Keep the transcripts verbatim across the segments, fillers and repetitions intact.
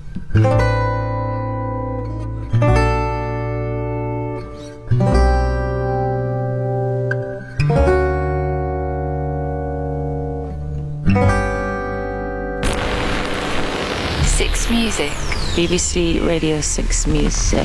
Six Music. B B C Radio six Music.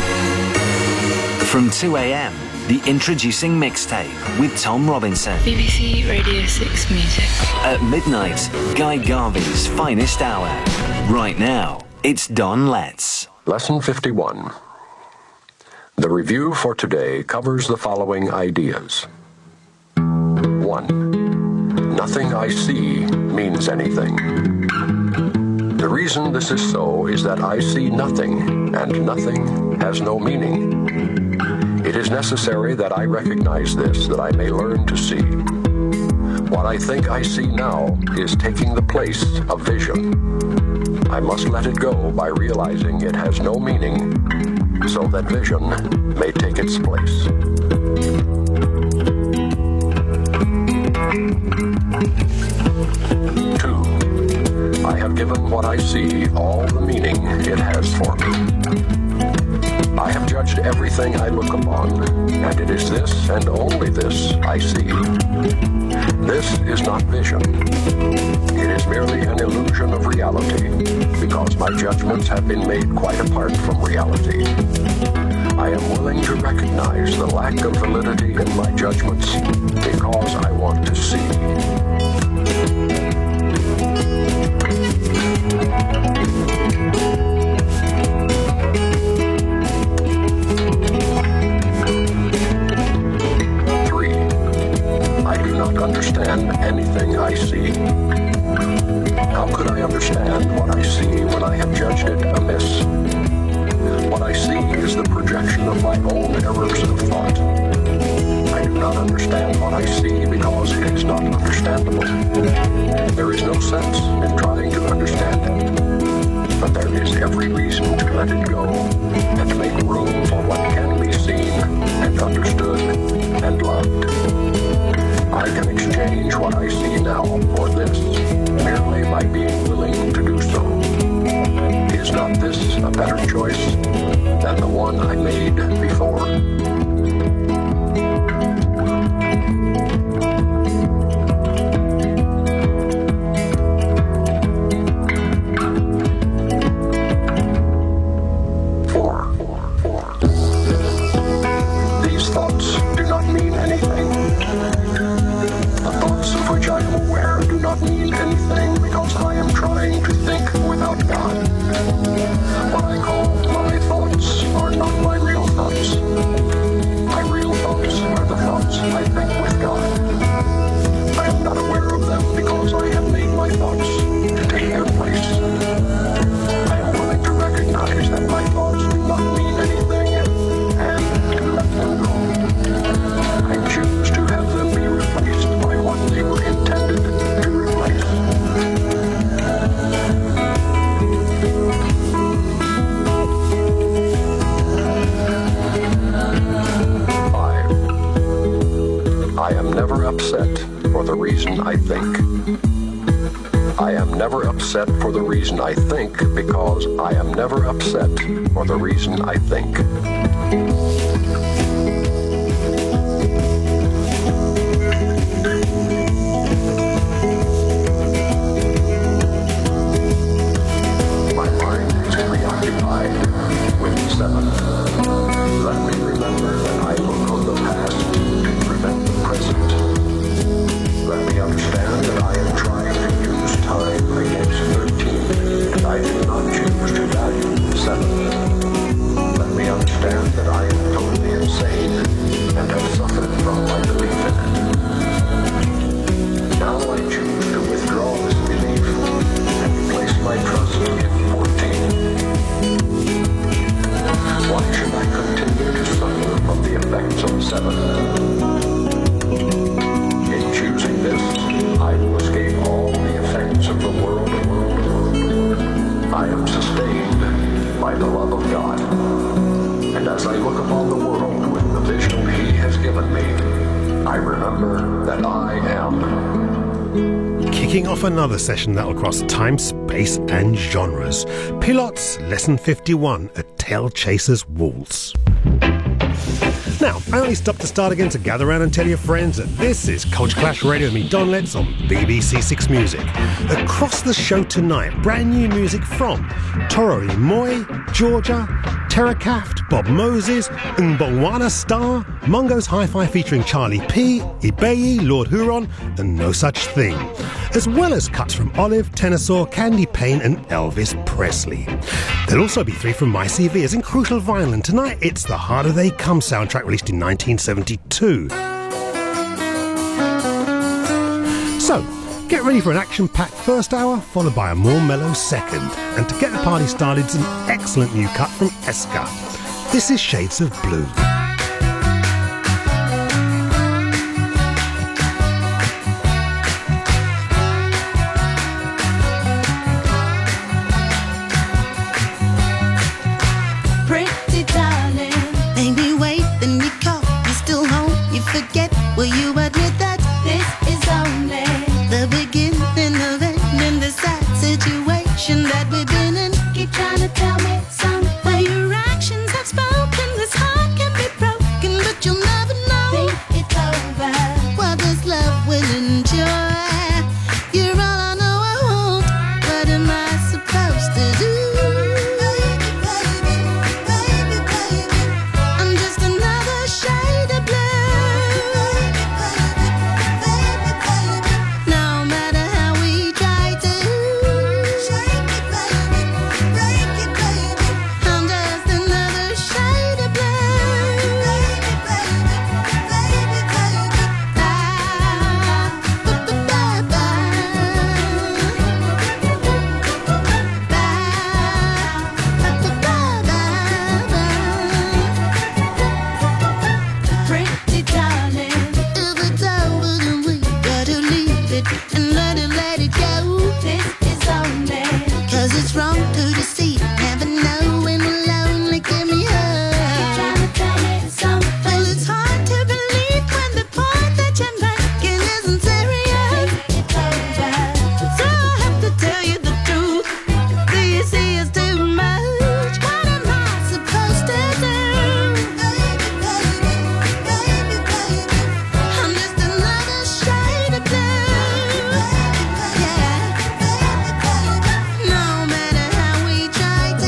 From two a.m, the Introducing Mixtape with Tom Robinson. B B C Radio six Music. At midnight, Guy Garvey's finest hour. Right now, it's Don Letts. Lesson fifty-one. The review for today covers the following ideas. one. Nothing I see means anything. The reason this is so is that I see nothing, and nothing has no meaning. It is necessary that I recognize this, that I may learn to see. What I think I see now is taking the place of vision. I must let it go by realizing it has no meaning, so that vision may take its place. Two. I have given what I see all the meaning it has for me. I have judged everything I look upon, and it is this and only this I see. This is not vision. It is merely an illusion of reality, because my judgments have been made quite apart from reality. I am willing to recognize the lack of validity in my judgments, because I want to see. Understand anything I see. How could I understand what I see when I have judged it amiss? What I see is the projection of my own errors of thought. I do not understand what I see because it is not understandable. There is no sense in trying to understand it, but there is every reason to let it go and make room for what can be seen and understood and loved. I can exchange what I see now for this, merely by being willing to do so. Is not this a better choice than the one I made before? I think. I am never upset for the reason I think because I am never upset for the reason I think. My mind is preoccupied with seven. Let me remember that I will know the past to prevent the present. Let me understand that I am trying to use time against thirteen, and I do not choose to value seven. Let me understand that I am totally insane and have suffered from my belief in it. Now I choose to withdraw this belief and place my trust in fourteen. Why should I continue to suffer from the effects of seven? Choosing this, I will escape all the effects of the world. I am sustained by the love of God. And as I look upon the world with the vision He has given me, I remember that I am Kicking off another session that'll cross time, space and genres. Pilots, Lesson fifty-one, A Tail Chaser's Waltz. Now, I only stopped to start again to gather around and tell your friends that this is Culture Clash Radio with me, Don Letts, on B B C Six Music. Across the show tonight, brand new music from Toro y Moi, Georgia, Terrakaft, Bob Moses, Mbongwana Star, Mungo's Hi-Fi featuring Charlie P, Ibeyi, Lord Huron, and No Such Thing. As well as cuts from Olive, Tenasaur, Candy Payne and Elvis Presley. There'll also be three from My C V, as in Crucial Vinyl, and tonight it's the Harder They Come soundtrack released in nineteen seventy-two. So, get ready for an action-packed first hour, followed by a more mellow second. And to get the party started, it's an excellent new cut from Eska. This is Shades of Blue. Will you admit that this is only the beginning of it, in the sad situation that we've been in? Keep trying to tell me something. Well, your actions have spoken. This heart can be broken, but you'll never know. Think it's over. What this love will enjoy. You're all I know I want. What am I supposed to do? Baby, baby, baby, baby. I'm just another shade of blue. Try to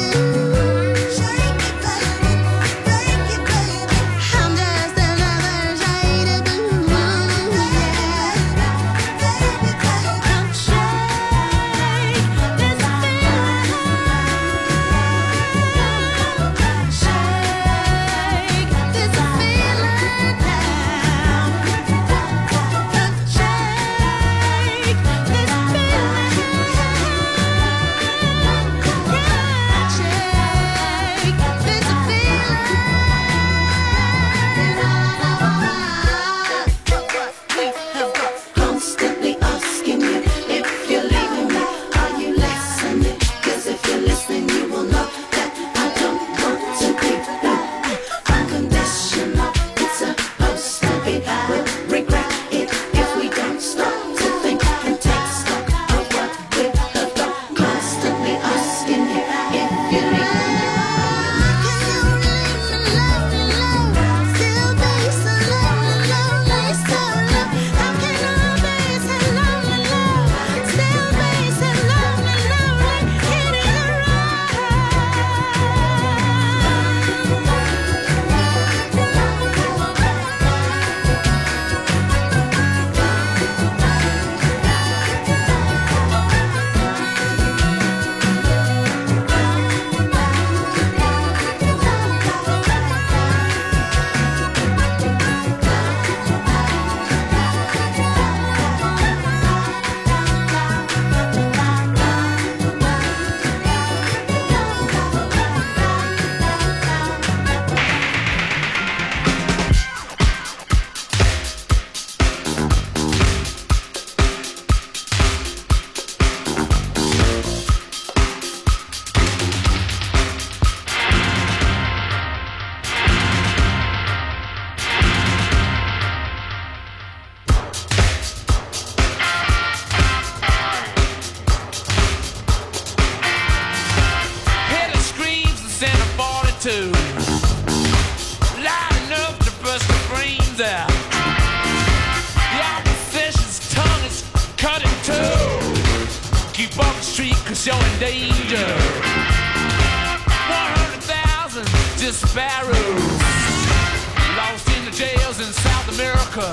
to. Lining up to bust the brains out. The opposition's tongue is cut in two. Keep off the street cause you're in danger. one hundred thousand disparados lost in the jails in South America.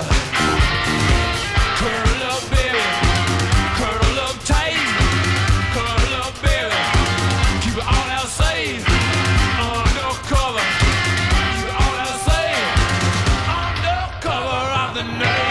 Curl up, baby. Curl up tight. Curl up, baby. Keep it all out safe. Undercover. Keep it all out safe. Undercover of the night.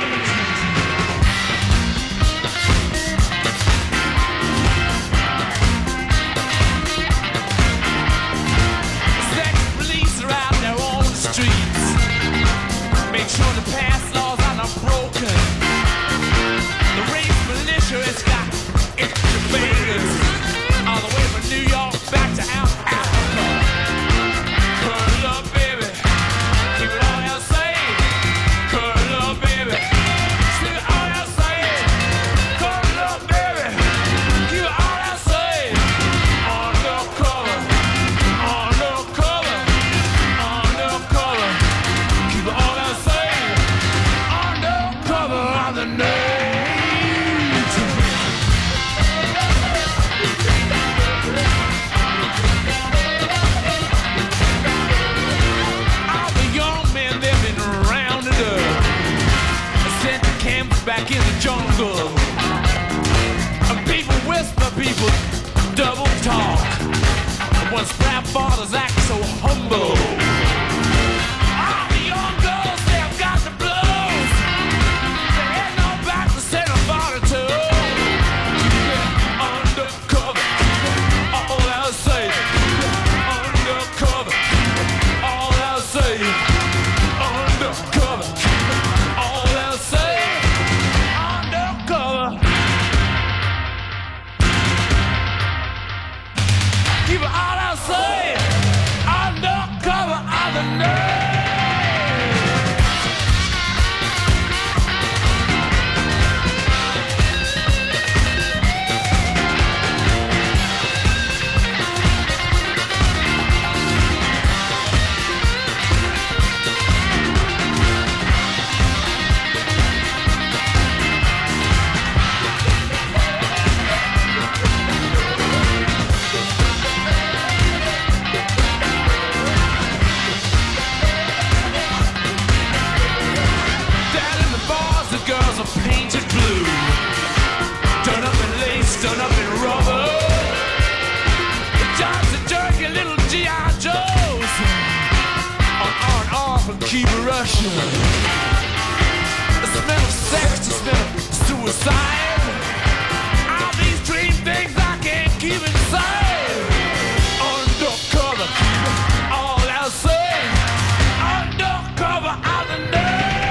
Make sure the past laws are not broken. The race militia has got incubators all the way from New York back to Africa. Curl up, baby. Keep it all out safe. Curl up, baby. Keep it all out safe. Curl up, baby. Keep it all out safe. Undercover. Undercover. Undercover. Keep it all out safe. The night. All the young men, they've been rounded up, sent to camps back in the jungle. And people whisper, people double talk. Once proud fathers act so humble. All the young girls, they've got the blood. Painted blue, done up in lace, done up in rubber. The jobs are dirty little G I Joes. On, on, off and keep rushing. The smell of sex, the smell of suicide. All these dream things I can't keep inside. Undercover, all outside. Undercover, out the night.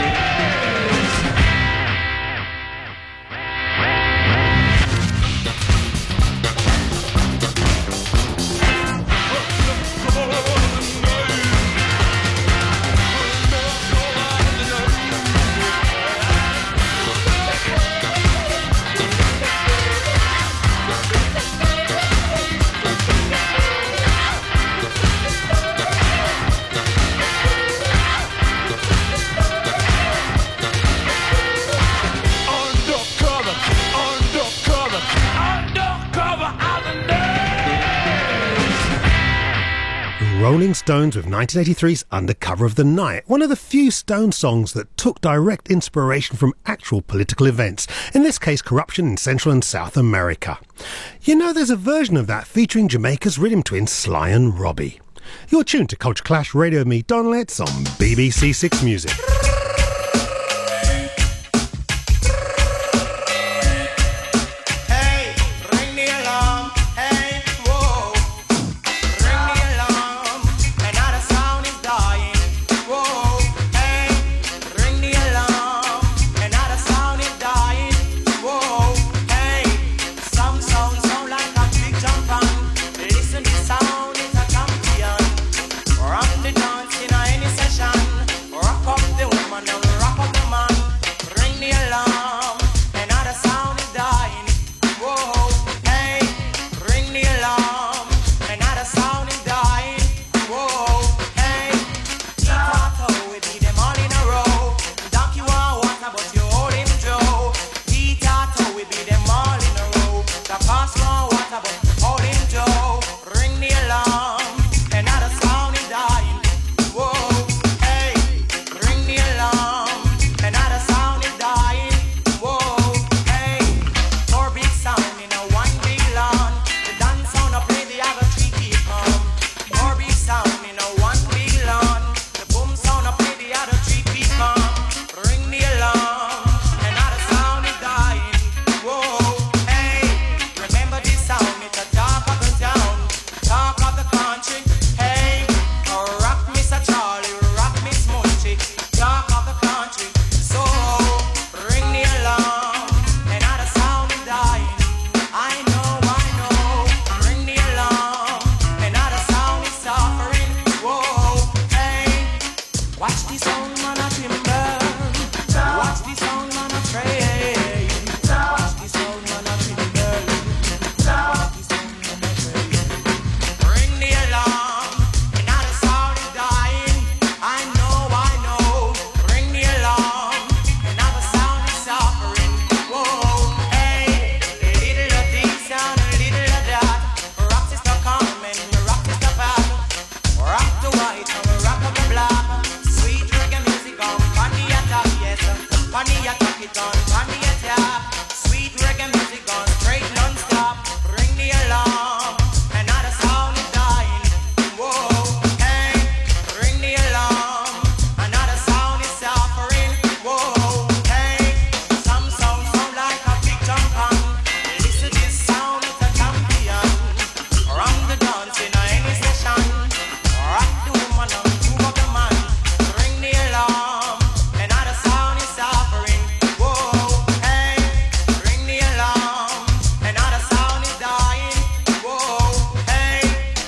Rolling Stones with nineteen eighty-three's Undercover of the Night, one of the few Stone songs that took direct inspiration from actual political events, in this case corruption in Central and South America. You know, there's a version of that featuring Jamaica's rhythm twins Sly and Robbie. You're tuned to Culture Clash Radio with me, Don Letts, on B B C Six Music. Rock the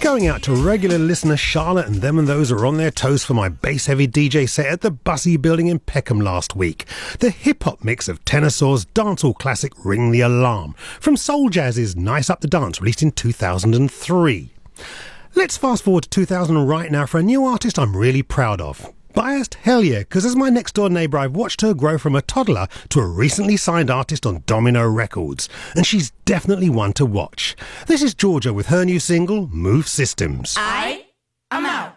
Going out to regular listener Charlotte and them and those are on their toes for my bass-heavy D J set at the Bussey Building in Peckham last week. The hip-hop mix of Tenorsaur's dancehall classic Ring the Alarm from Soul Jazz's Nice Up the Dance, released in two thousand three. Let's fast forward to two thousand right now for a new artist I'm really proud of. Biased? Hell yeah, because as my next door neighbour I've watched her grow from a toddler to a recently signed artist on Domino Records, and she's definitely one to watch. This is Georgia with her new single, Move Systems. I, I'm out.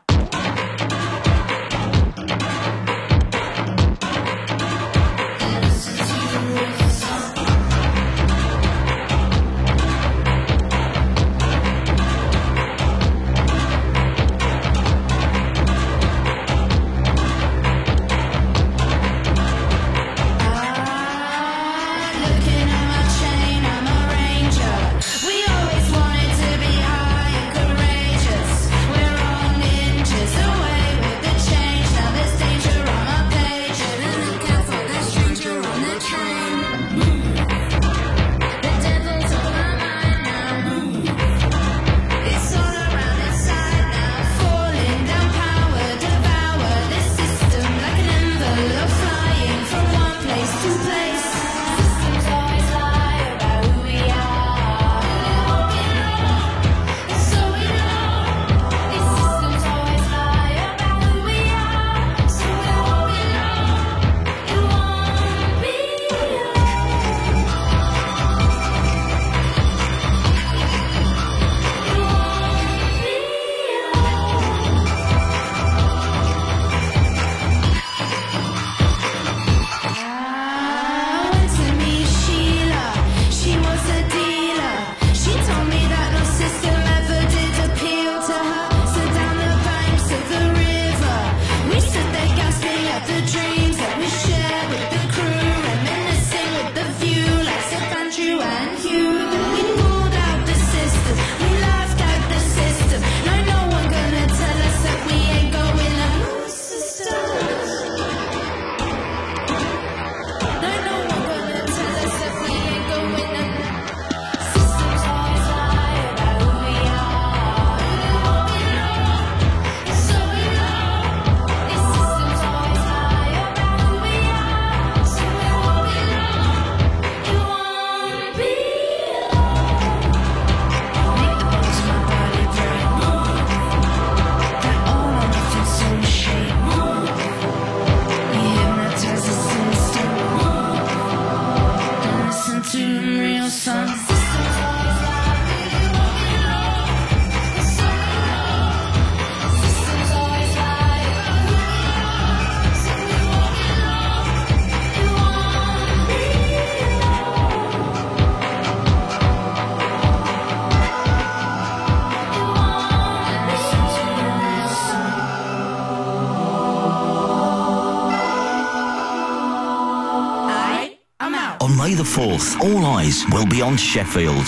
May the fourth, all eyes will be on Sheffield.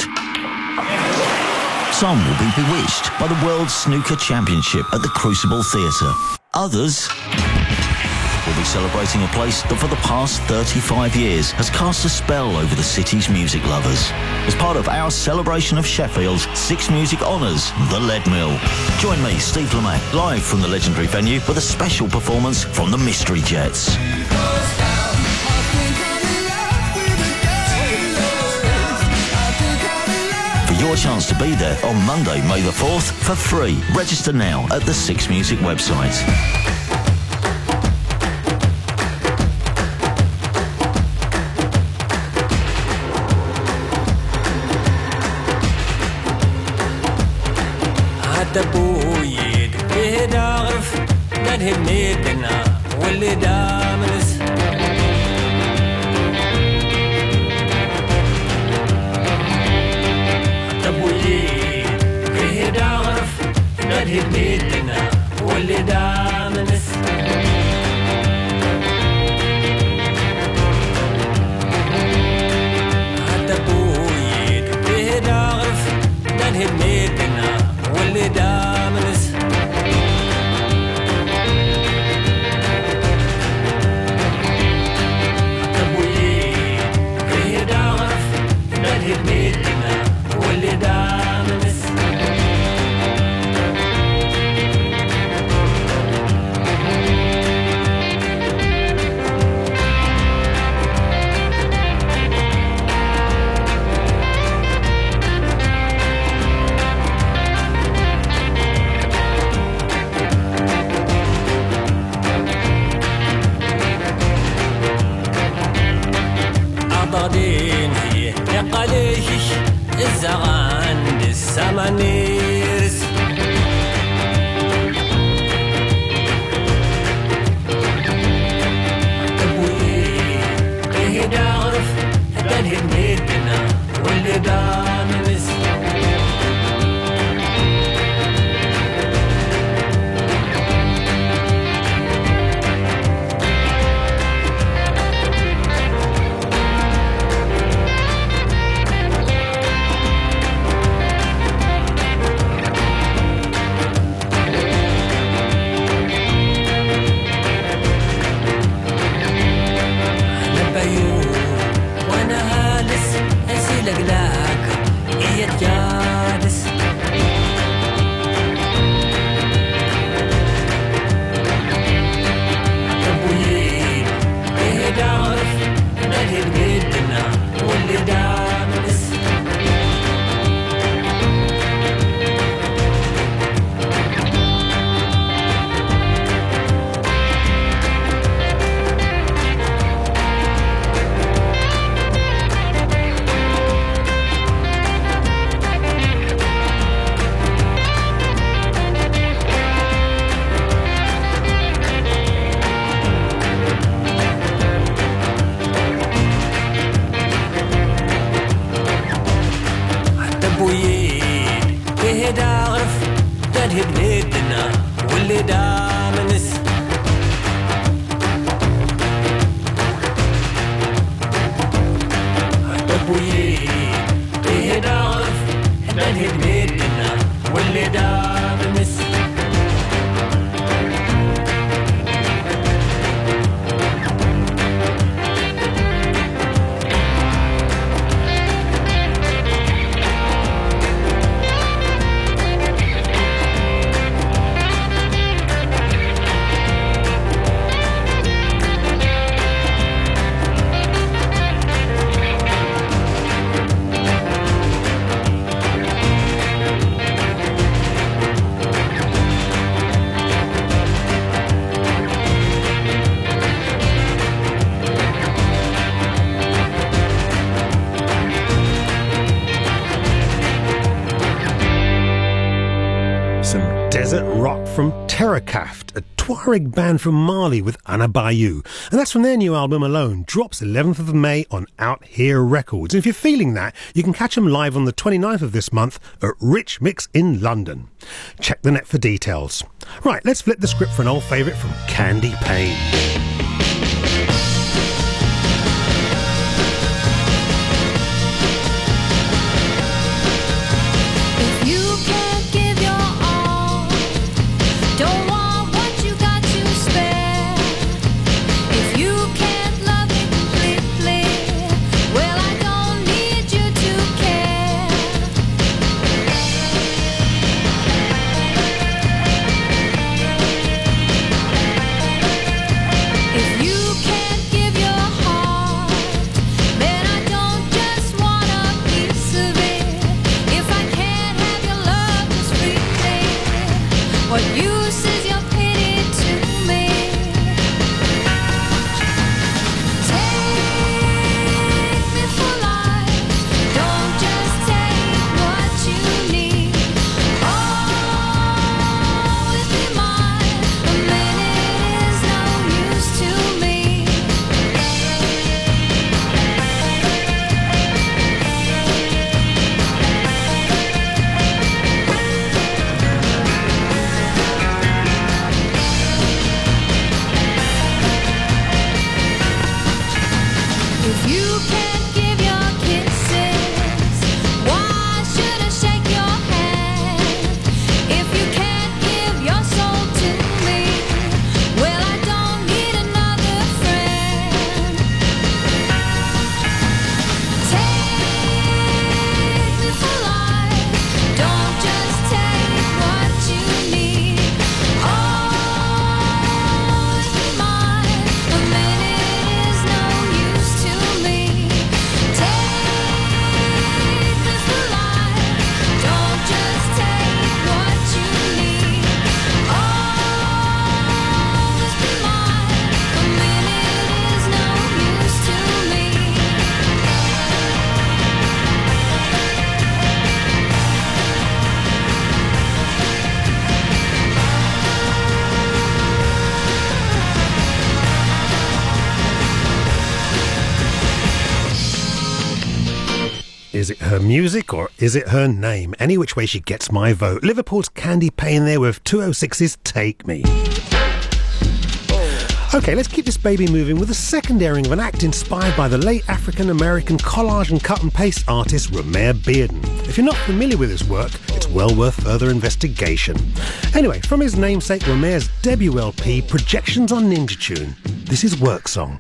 Some will be bewitched by the World Snooker Championship at the Crucible Theatre. Others will be celebrating a place that for the past thirty-five years has cast a spell over the city's music lovers. As part of our celebration of Sheffield's Six Music Honours, The Lead Mill. Join me, Steve Lamacq, live from the legendary venue with a special performance from the Mystery Jets. Your chance to be there on Monday, May the fourth, for free. Register now at the Six Music website. هي بلادنا ولادها من الس أبوي إيه نعرف إحنا هي بلادنا ولادها من الس From Terrakaft, a Tuareg band from Mali with Anna Bayou. And that's from their new album Alone, drops eleventh of May on Out Here Records. And if you're feeling that, you can catch them live on the twenty-ninth of this month at Rich Mix in London. Check the net for details. Right, let's flip the script for an old favourite from Candy Payne. Is it her music or is it her name? Any which way she gets my vote. Liverpool's Candy Payne there with two oh six's Take Me. OK, let's keep this baby moving with a second airing of an act inspired by the late African-American collage and cut and paste artist Romare Bearden. If you're not familiar with his work, it's well worth further investigation. Anyway, from his namesake Romare's debut L P, Projections on Ninja Tune, this is Work Song.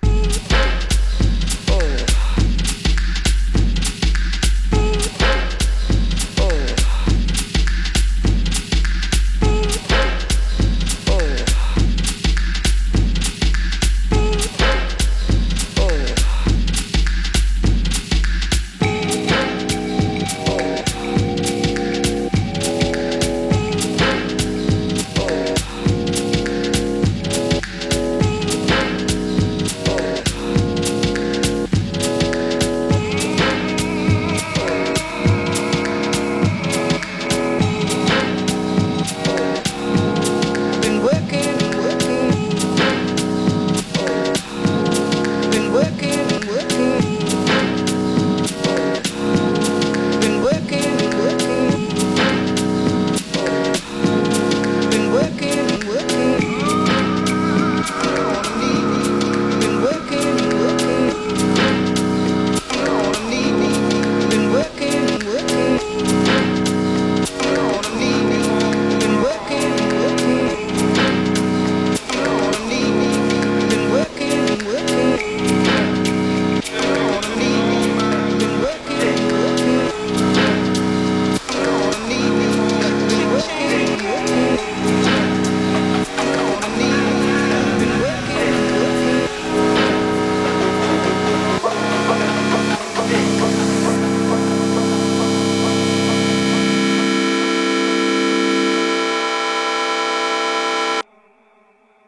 Oh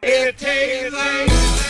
It takes a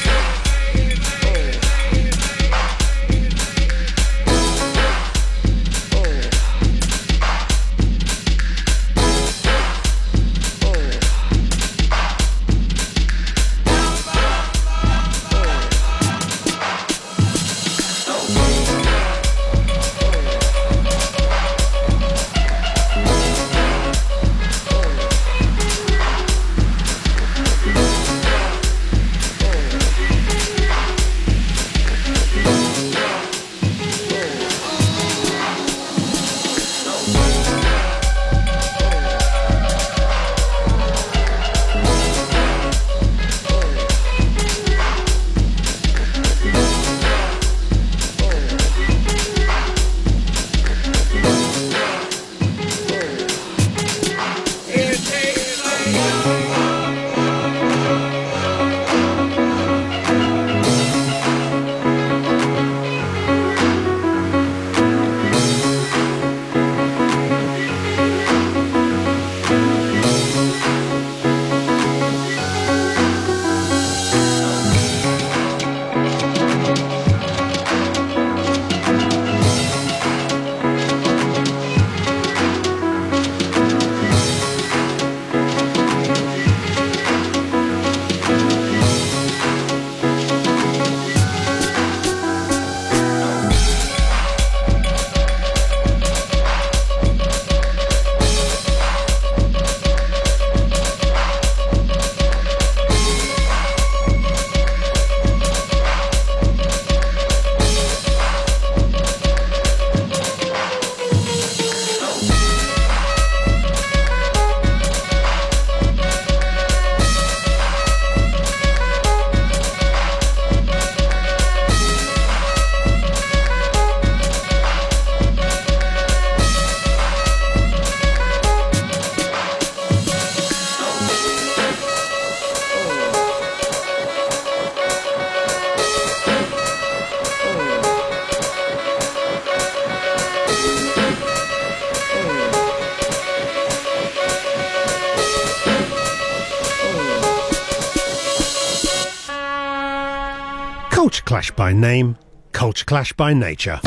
Culture Clash by name, Culture Clash by nature.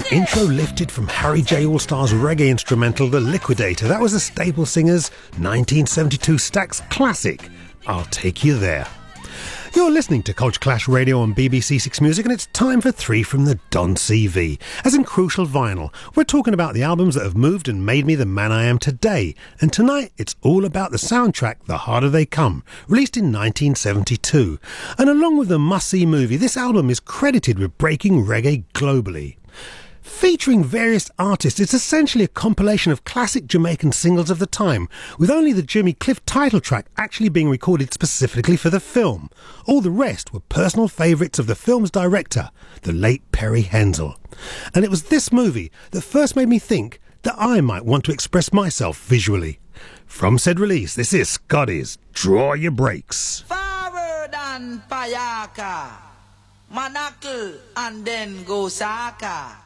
intro lifted from Harry J. All-Star's reggae instrumental The Liquidator. That was the Staple Singers' nineteen seventy-two Stax classic, I'll Take You There. You're listening to Culture Clash Radio on B B C Six Music, and it's time for three from the Don C V. As in Crucial Vinyl, we're talking about the albums that have moved and made me the man I am today. And tonight, it's all about the soundtrack, The Harder They Come, released in nineteen seventy-two. And along with the must-see movie, this album is credited with breaking reggae globally. Featuring various artists, it's essentially a compilation of classic Jamaican singles of the time, with only the Jimmy Cliff title track actually being recorded specifically for the film. All the rest were personal favourites of the film's director, the late Perry Hensel. And it was this movie that first made me think that I might want to express myself visually. From said release, this is Scotty's Draw Your Brakes. Forward and Payaka, Manakal and then Gosaka.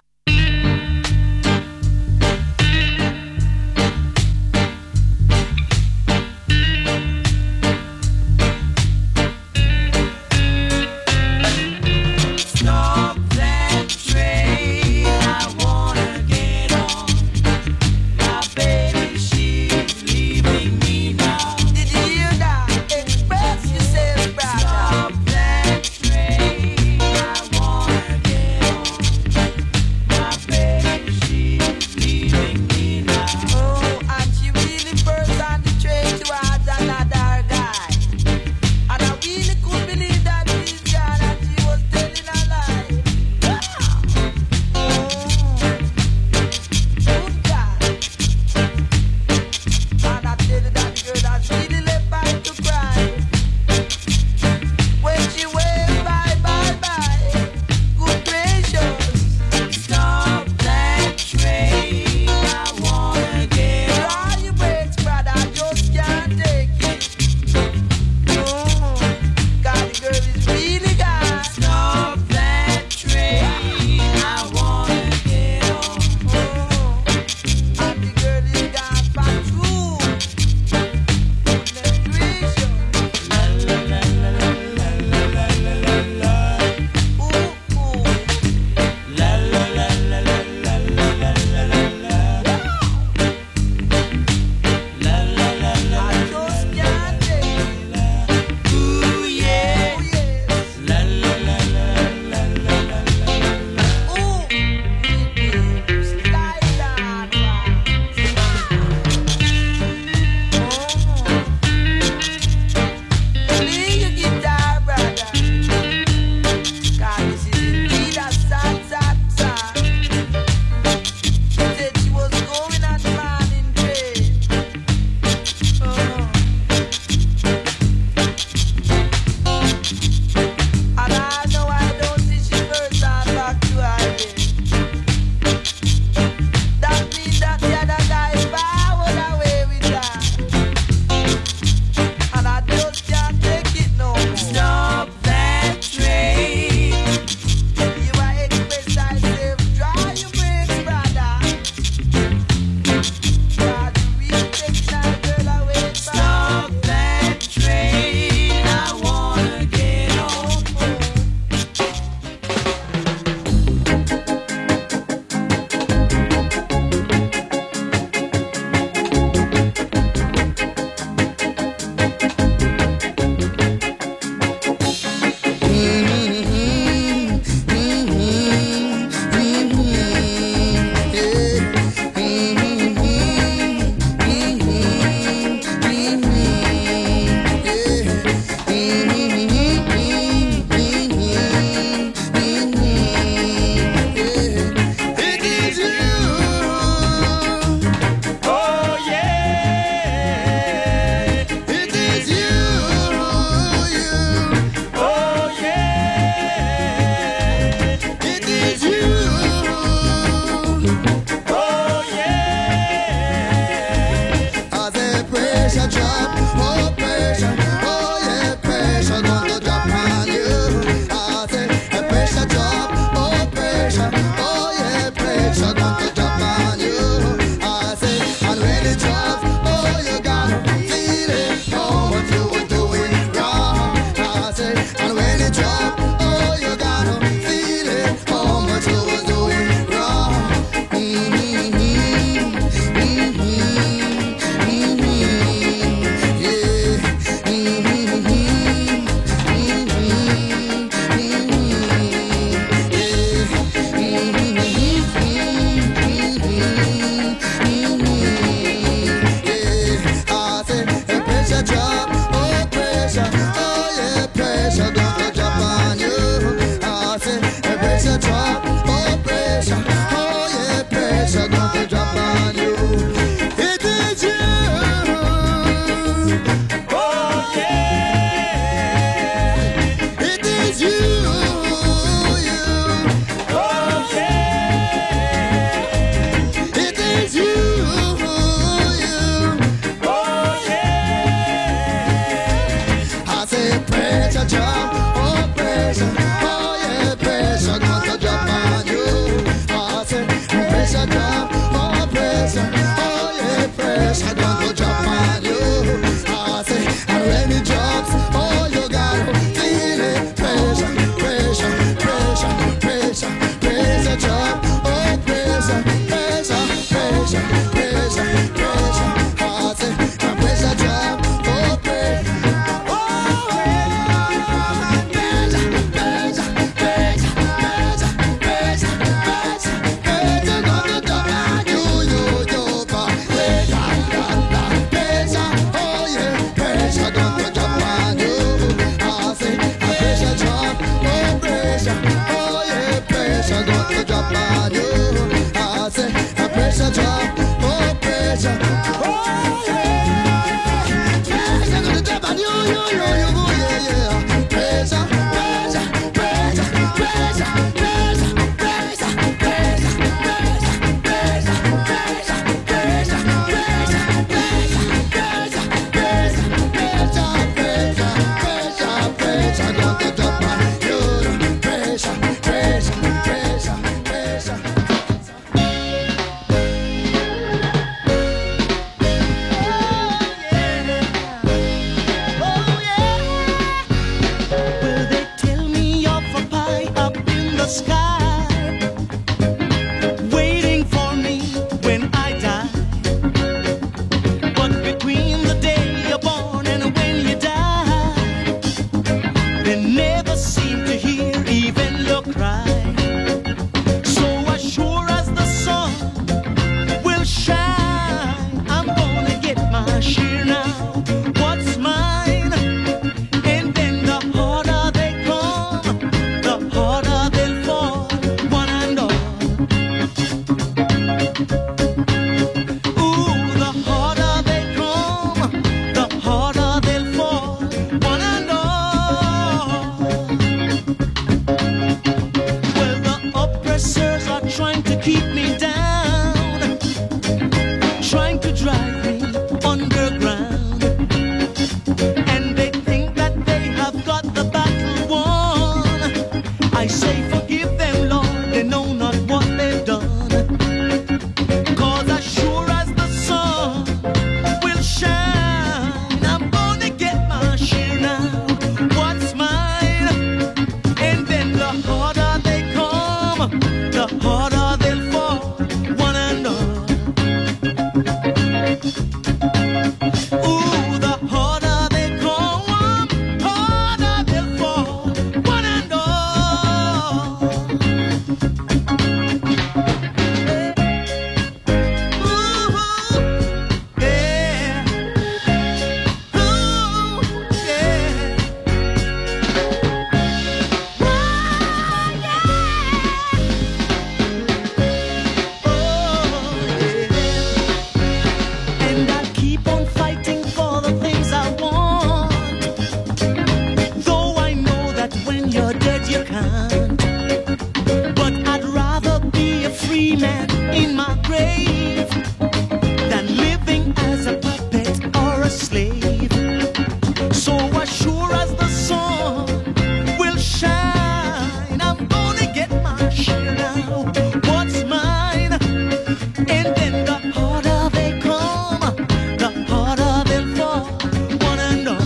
free man in my grave than living as a puppet or a slave. So as sure as the sun will shine, I'm gonna get my share now. What's mine? And then the harder they come, the harder they'll fall, one and all.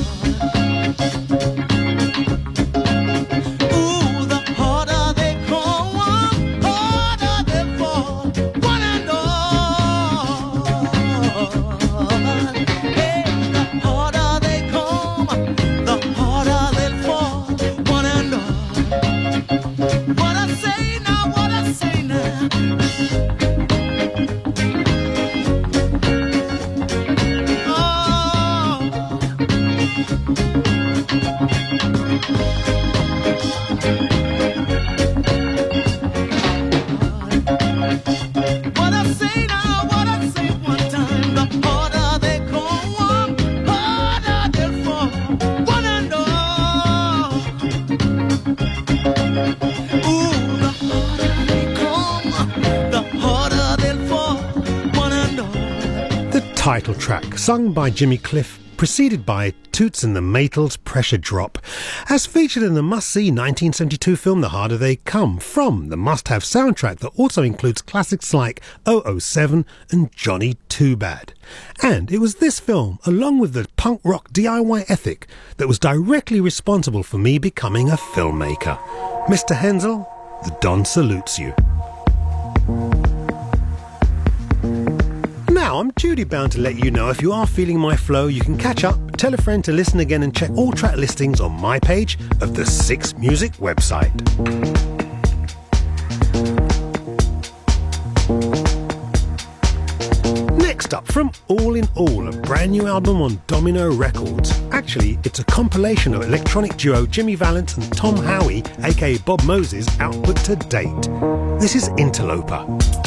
Ooh, the harder they come, harder they'll fall, one and all. Hey, the harder they come, the harder they'll fall, one and all. What I say now, what I say now. What I say now, what I say one time, the harder they come, harder they'll fall, one and all. Ooh, the harder they come, the harder they'll fall, one and all. The title track, sung by Jimmy Cliff, preceded by Toots and the Maytals' Pressure Drop, as featured in the must-see nineteen seventy-two film The Harder They Come, from the must-have soundtrack that also includes classics like oh oh seven and Johnny Too Bad. And it was this film, along with the punk rock D I Y ethic, that was directly responsible for me becoming a filmmaker. Mister Hensel, the Don salutes you. Now, I'm duty bound to let you know if you are feeling my flow, you can catch up, tell a friend to listen again, and check all track listings on my page of the Six Music website. Next up, from All in All, a brand new album on Domino Records. Actually, it's a compilation of electronic duo Jimmy Valance and Tom Howie, aka Bob Moses, output to date. This is Interloper.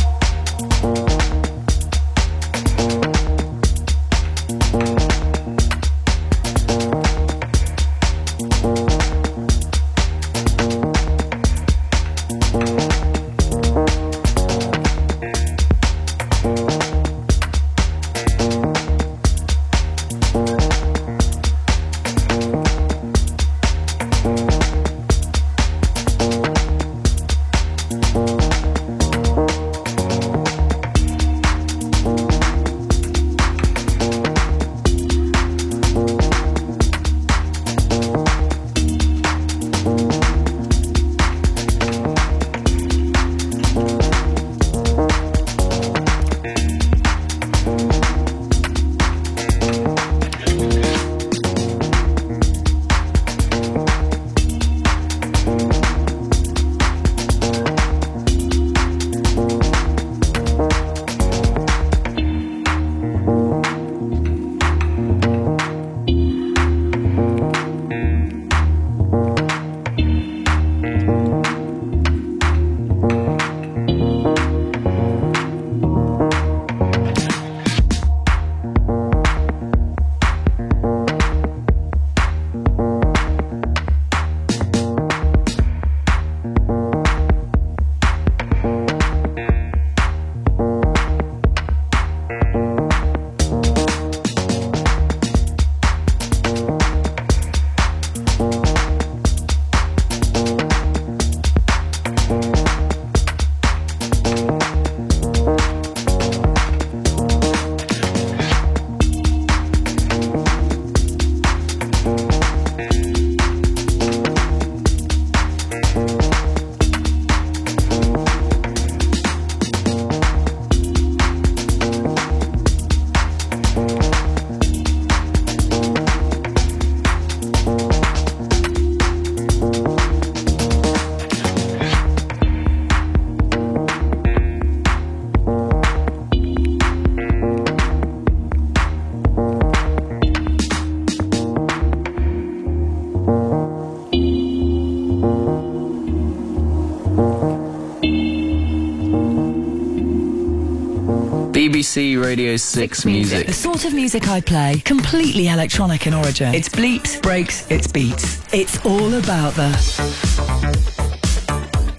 B B C Radio six Music. The sort of music I play, completely electronic in origin. It's bleeps, breaks, it's beats. It's all about the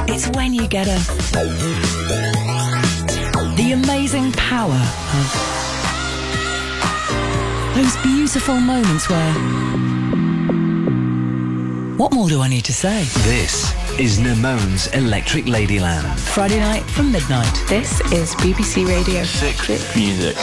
It's when you get a... the amazing power of... those beautiful moments where... what more do I need to say? This is Nemone's Electric Ladyland. Friday night from midnight. This is B B C Radio six Music.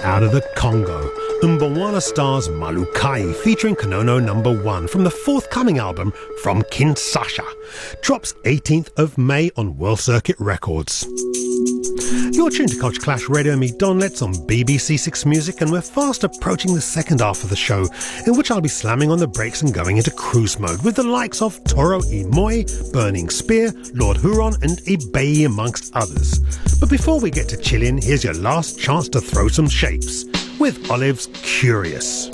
out of the Congo, Mbongwana Stars Malukai featuring Konono number one from the forthcoming album From Kinshasa. Drops eighteenth of May on World Circuit Records. You're tuned to Culture Clash Radio and me, Don Letts, on B B C Six Music, and we're fast approaching the second half of the show, in which I'll be slamming on the brakes and going into cruise mode with the likes of Toro y Moi, Burning Spear, Lord Huron and Ibei amongst others. But before we get to chillin', here's your last chance to throw some shapes with Olive's Curious.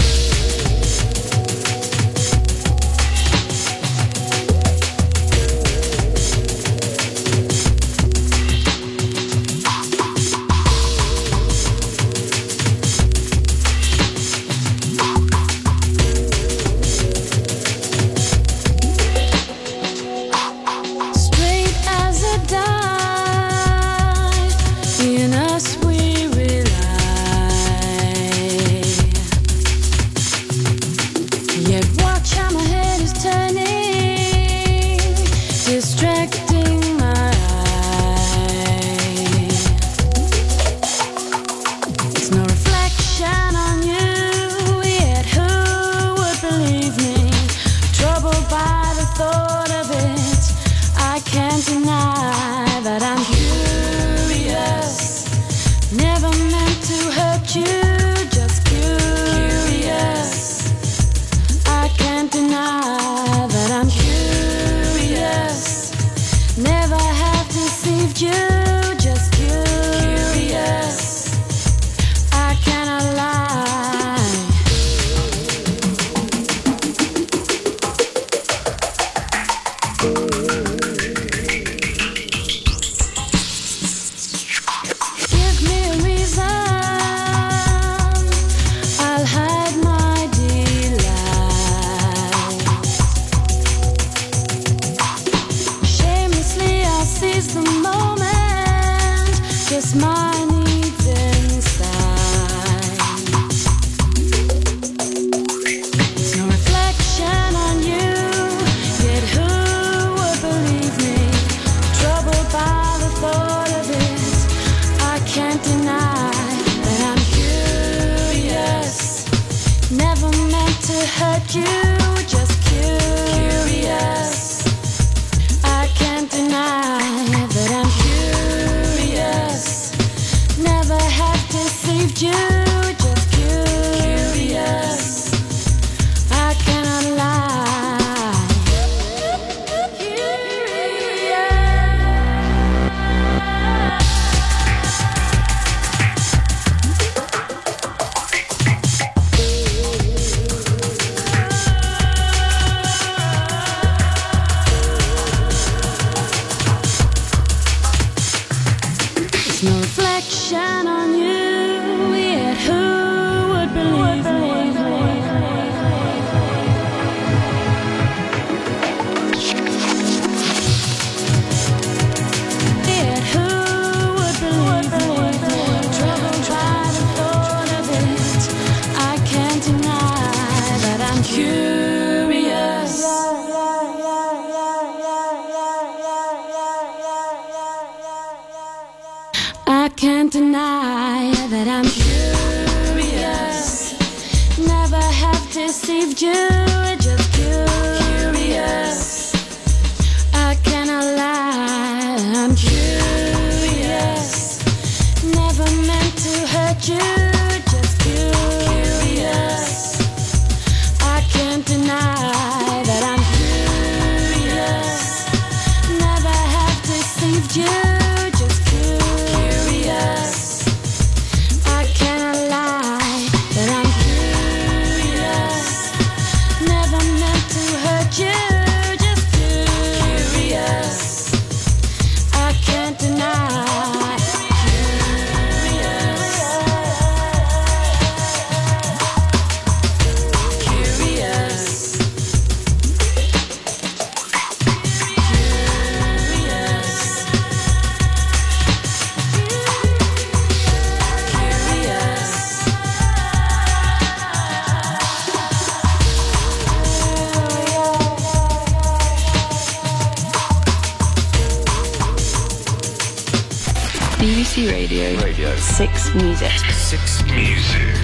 B B C Radio. Radio. Six Music. Six Music.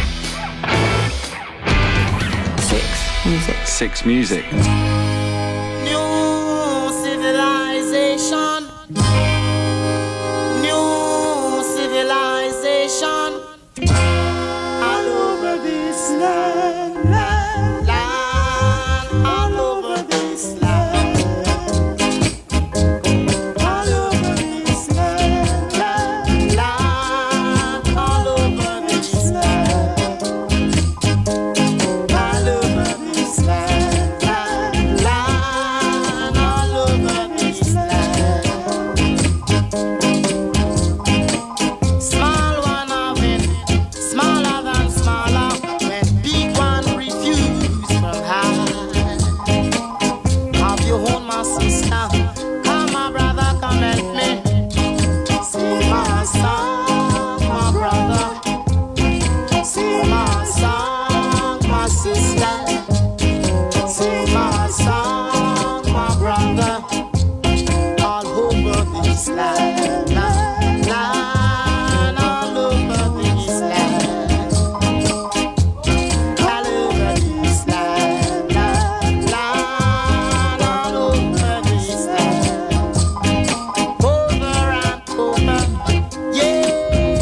Six Music. Six Music. New civilization. New civilization. All over this land, land, land, all over this land. All over this land, land, land, all over this land. All over this land, land, land, all over this land. Small one of it, smaller than smaller, when big one refuse from high. Have you hold my sister? Come my brother, come help me. Sing my song, my brother. Sing my song, my sister. Sing my song, my brother. All over this land, land, land, all over this land. All over this land, land, land, all over this land. Over and over, yes.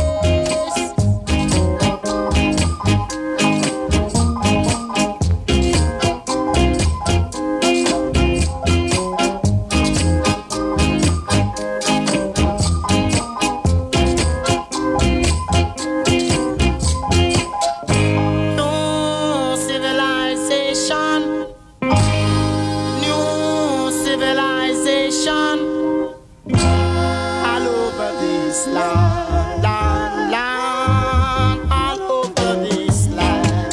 New civilization, new civilization, all over this land, land, land, all over this land,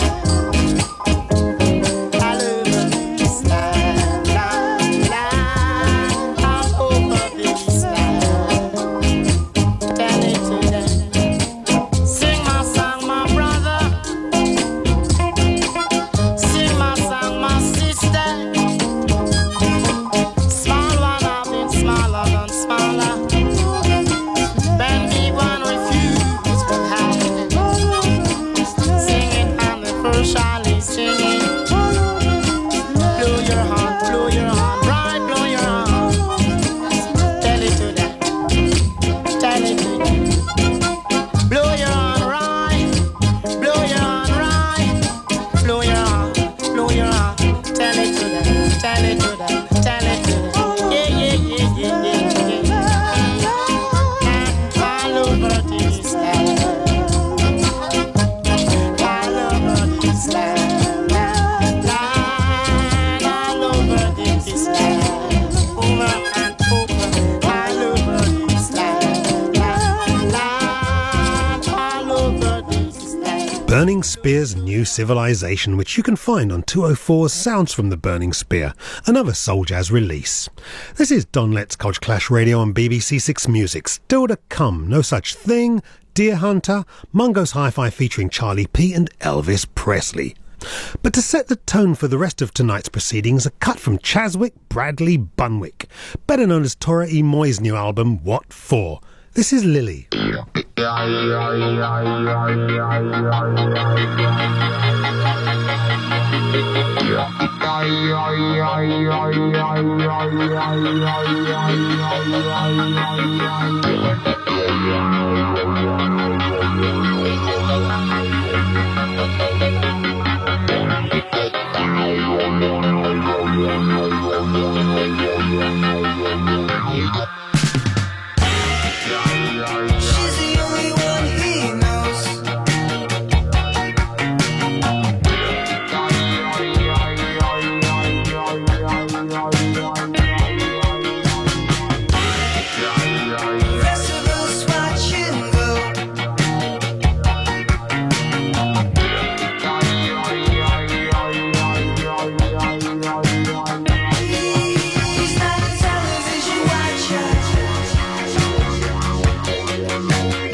all over this land, land, land, all over this land. Tell it to them. Sing my song, my brother. Sing my song, my sister. Small one of it, smaller than smaller. When big one refuse to hide. Sing it on the first Charlie, sing it. Blow your horn, blow your horn, right, blow your horn. Tell it to them. Tell it to them. Blow your horn, right. Blow your horn, right. Blow your horn, blow your horn. Tell it to them. Tell it to them. Tell it to them. Yeah, yeah, yeah, yeah, yeah, yeah. All over this land. All over this land. Land, all over this land. Over and over. All over this land. Land, land, all over this land. Burning Spear's New Civilization, which you can find on two oh four's Sounds from the Burning Spear, another soul jazz release. This is Don Letts Culture Clash Radio on B B C Six Music. Still to come, No Such Thing, Deer Hunter, Mungo's Hi-Fi featuring Charlie P and Elvis Presley. But to set the tone for the rest of tonight's proceedings, a cut from Chaswick Bradley Bunwick, better known as Tora E. Moy's new album, What For? This is Lily. She's the only one he knows. Festivals watch him go. He's not a television watcher.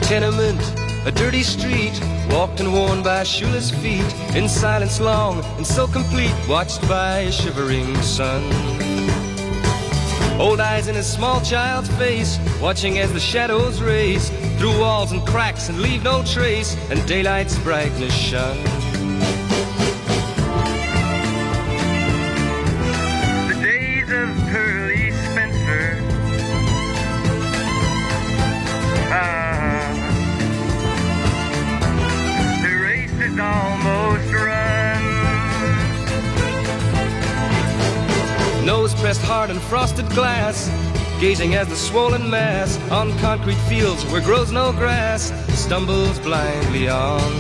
tenement, a dirty street, walked and worn by shoeless feet, in silence long and so complete, watched by a shivering sun. Old eyes in a small child's face, watching as the shadows race through walls and cracks and leave no trace, and daylight's brightness shun. The days of Pearly Spencer, ah, the race is almost run. Nose pressed hard in frosted glass, gazing as the swollen mass on concrete fields where grows no grass stumbles blindly on.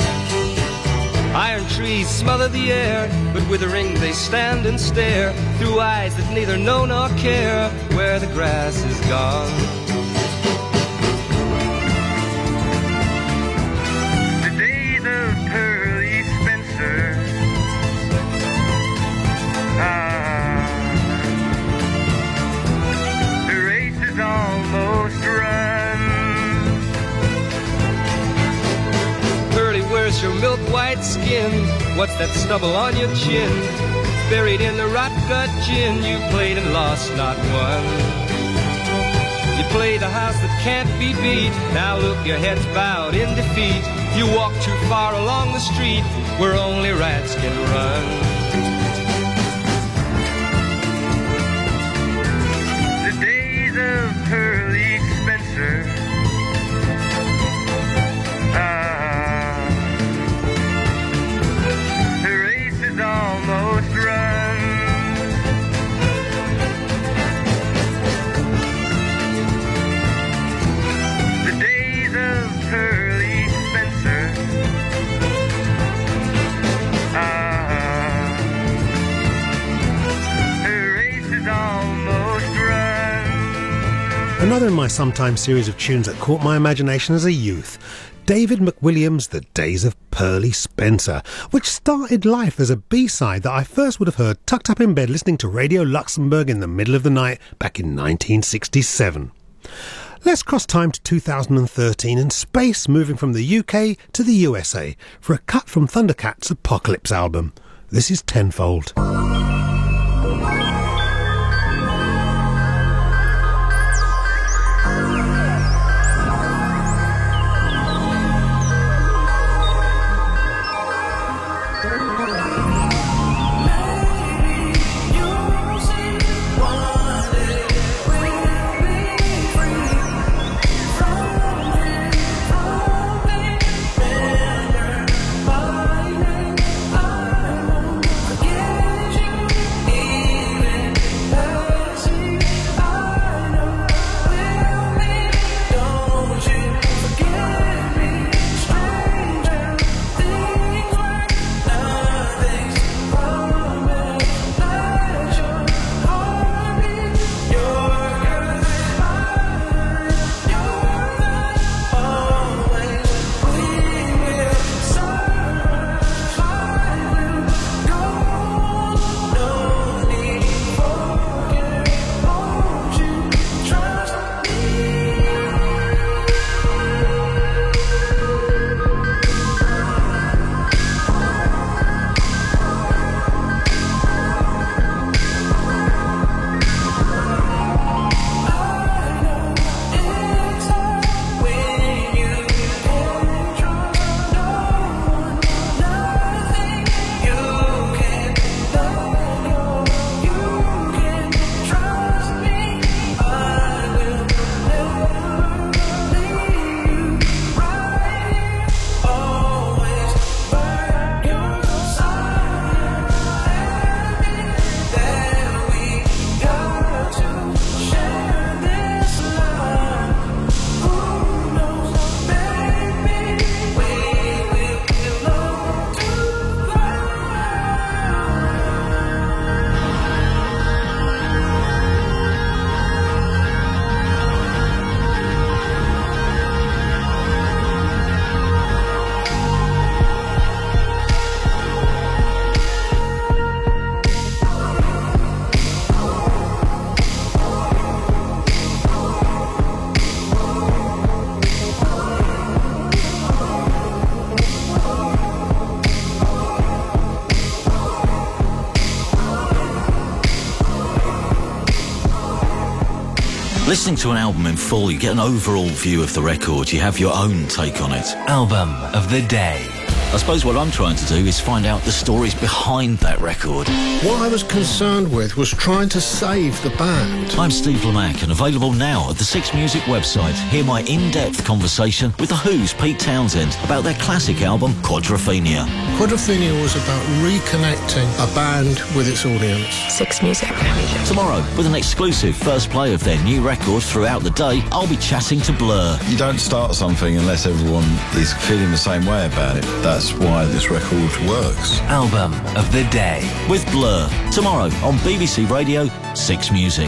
Iron trees smother the air, but withering they stand and stare through eyes that neither know nor care where the grass is gone. The days of Pearly Spencer, ah, almost run. Pearly, where's your milk white skin? What's that stubble on your chin? Buried in the rot gut gin, you played and lost, not won. You play the house that can't be beat, now look, your head's bowed in defeat. You walk too far along the street where only rats can run. Pearly Spencer, ah, the race is almost run. The days of Pearly Spencer, ah, the race is almost run. Another in my Sometime series of tunes that caught my imagination as a youth, David McWilliams' The Days of Pearly Spencer, which started life as a B-side that I first would have heard tucked up in bed listening to Radio Luxembourg in the middle of the night back in nineteen sixty-seven. Let's cross time to two thousand thirteen and space, moving from the U K to the U S A for a cut from Thundercat's Apocalypse album. This is Tenfold. Forget you. Listening to an album in full, you get an overall view of the record. You have your own take on it. Album of the day. I suppose what I'm trying to do is find out the stories behind that record. What I was concerned with was trying to save the band. I'm Steve Lamack, and available now at the Six Music website. Hear my in-depth conversation with The Who's Pete Townsend about their classic album, Quadrophenia. Quadrophenia was about reconnecting a band with its audience. Six Music. Tomorrow, with an exclusive first play of their new record throughout the day, I'll be chatting to Blur. You don't start something unless everyone is feeling the same way about it. That's why this record works. Album of the day with Blur. Tomorrow on B B C Radio Six Music.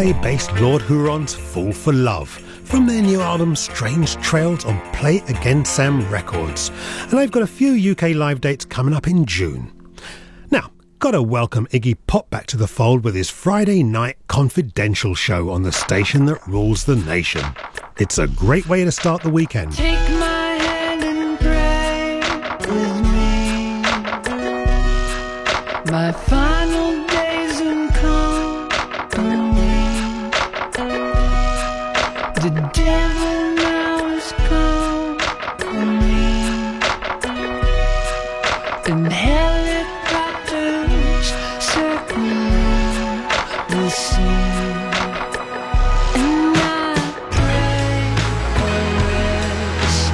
L A-based Lord Huron's Fool for Love from their new album Strange Trails on Play Again Sam Records. And I've got a few U K live dates coming up in June. Now, gotta welcome Iggy Pop back to the fold with his Friday night confidential show on the station that rules the nation. It's a great way to start the weekend. Take my hand and pray with me. My final days in company. The devil now is company. And helicopters circling the sea. And I pray for rest.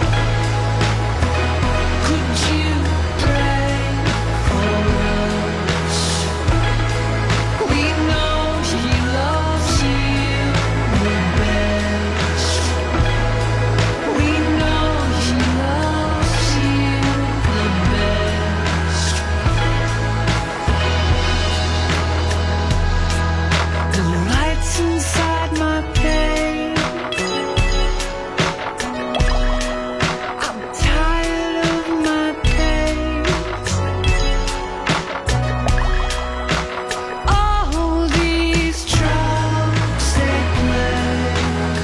Could you pray for us? We know he loves you the best. We know he loves you the best. The lights inside my cave. I'm tired of my cave. All these trucks they play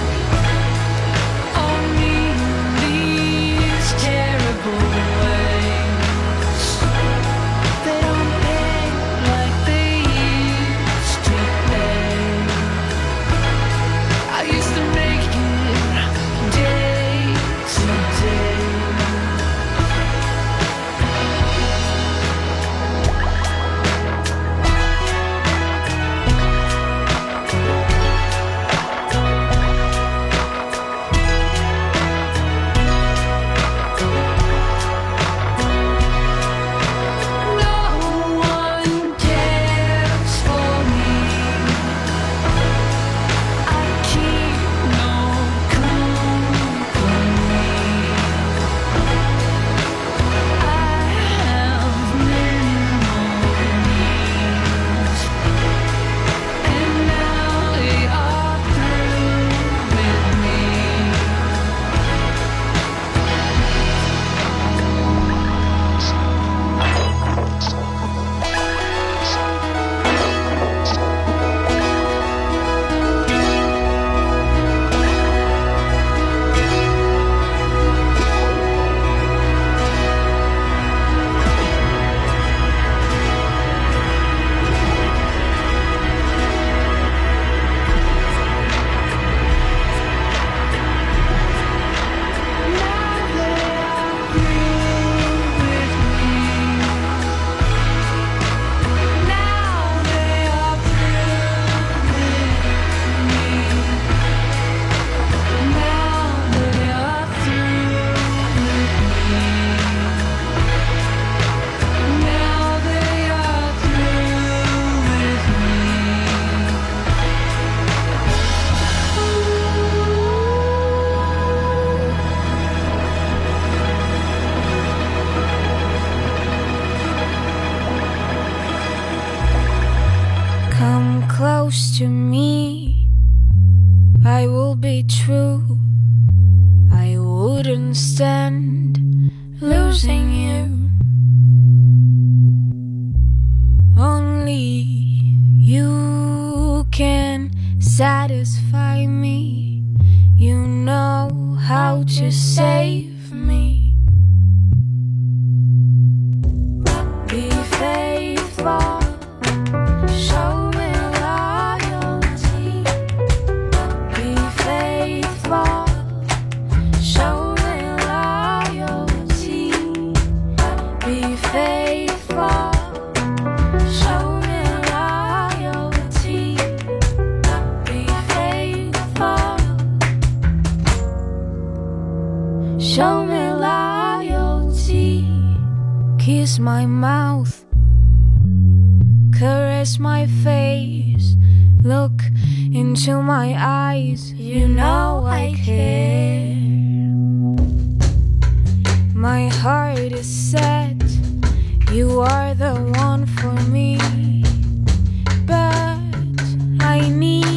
on me in these terrible ways. They don't pay like they used to pay. I used to make it day to day. No one cares for me. I keep no company. I have minimal needs, and now they are through with me. Come close to me, I will be true. I wouldn't stand losing you. Only you can satisfy me. You know how to save me. Be faithful. Show me loyalty. Be faithful. Show me loyalty. Be faithful. Show me loyalty. Be faithful. Show me loyalty. Kiss my mouth. Caress my face. Look into my eyes. You know I care. My heart is set. You are the one for me. But I need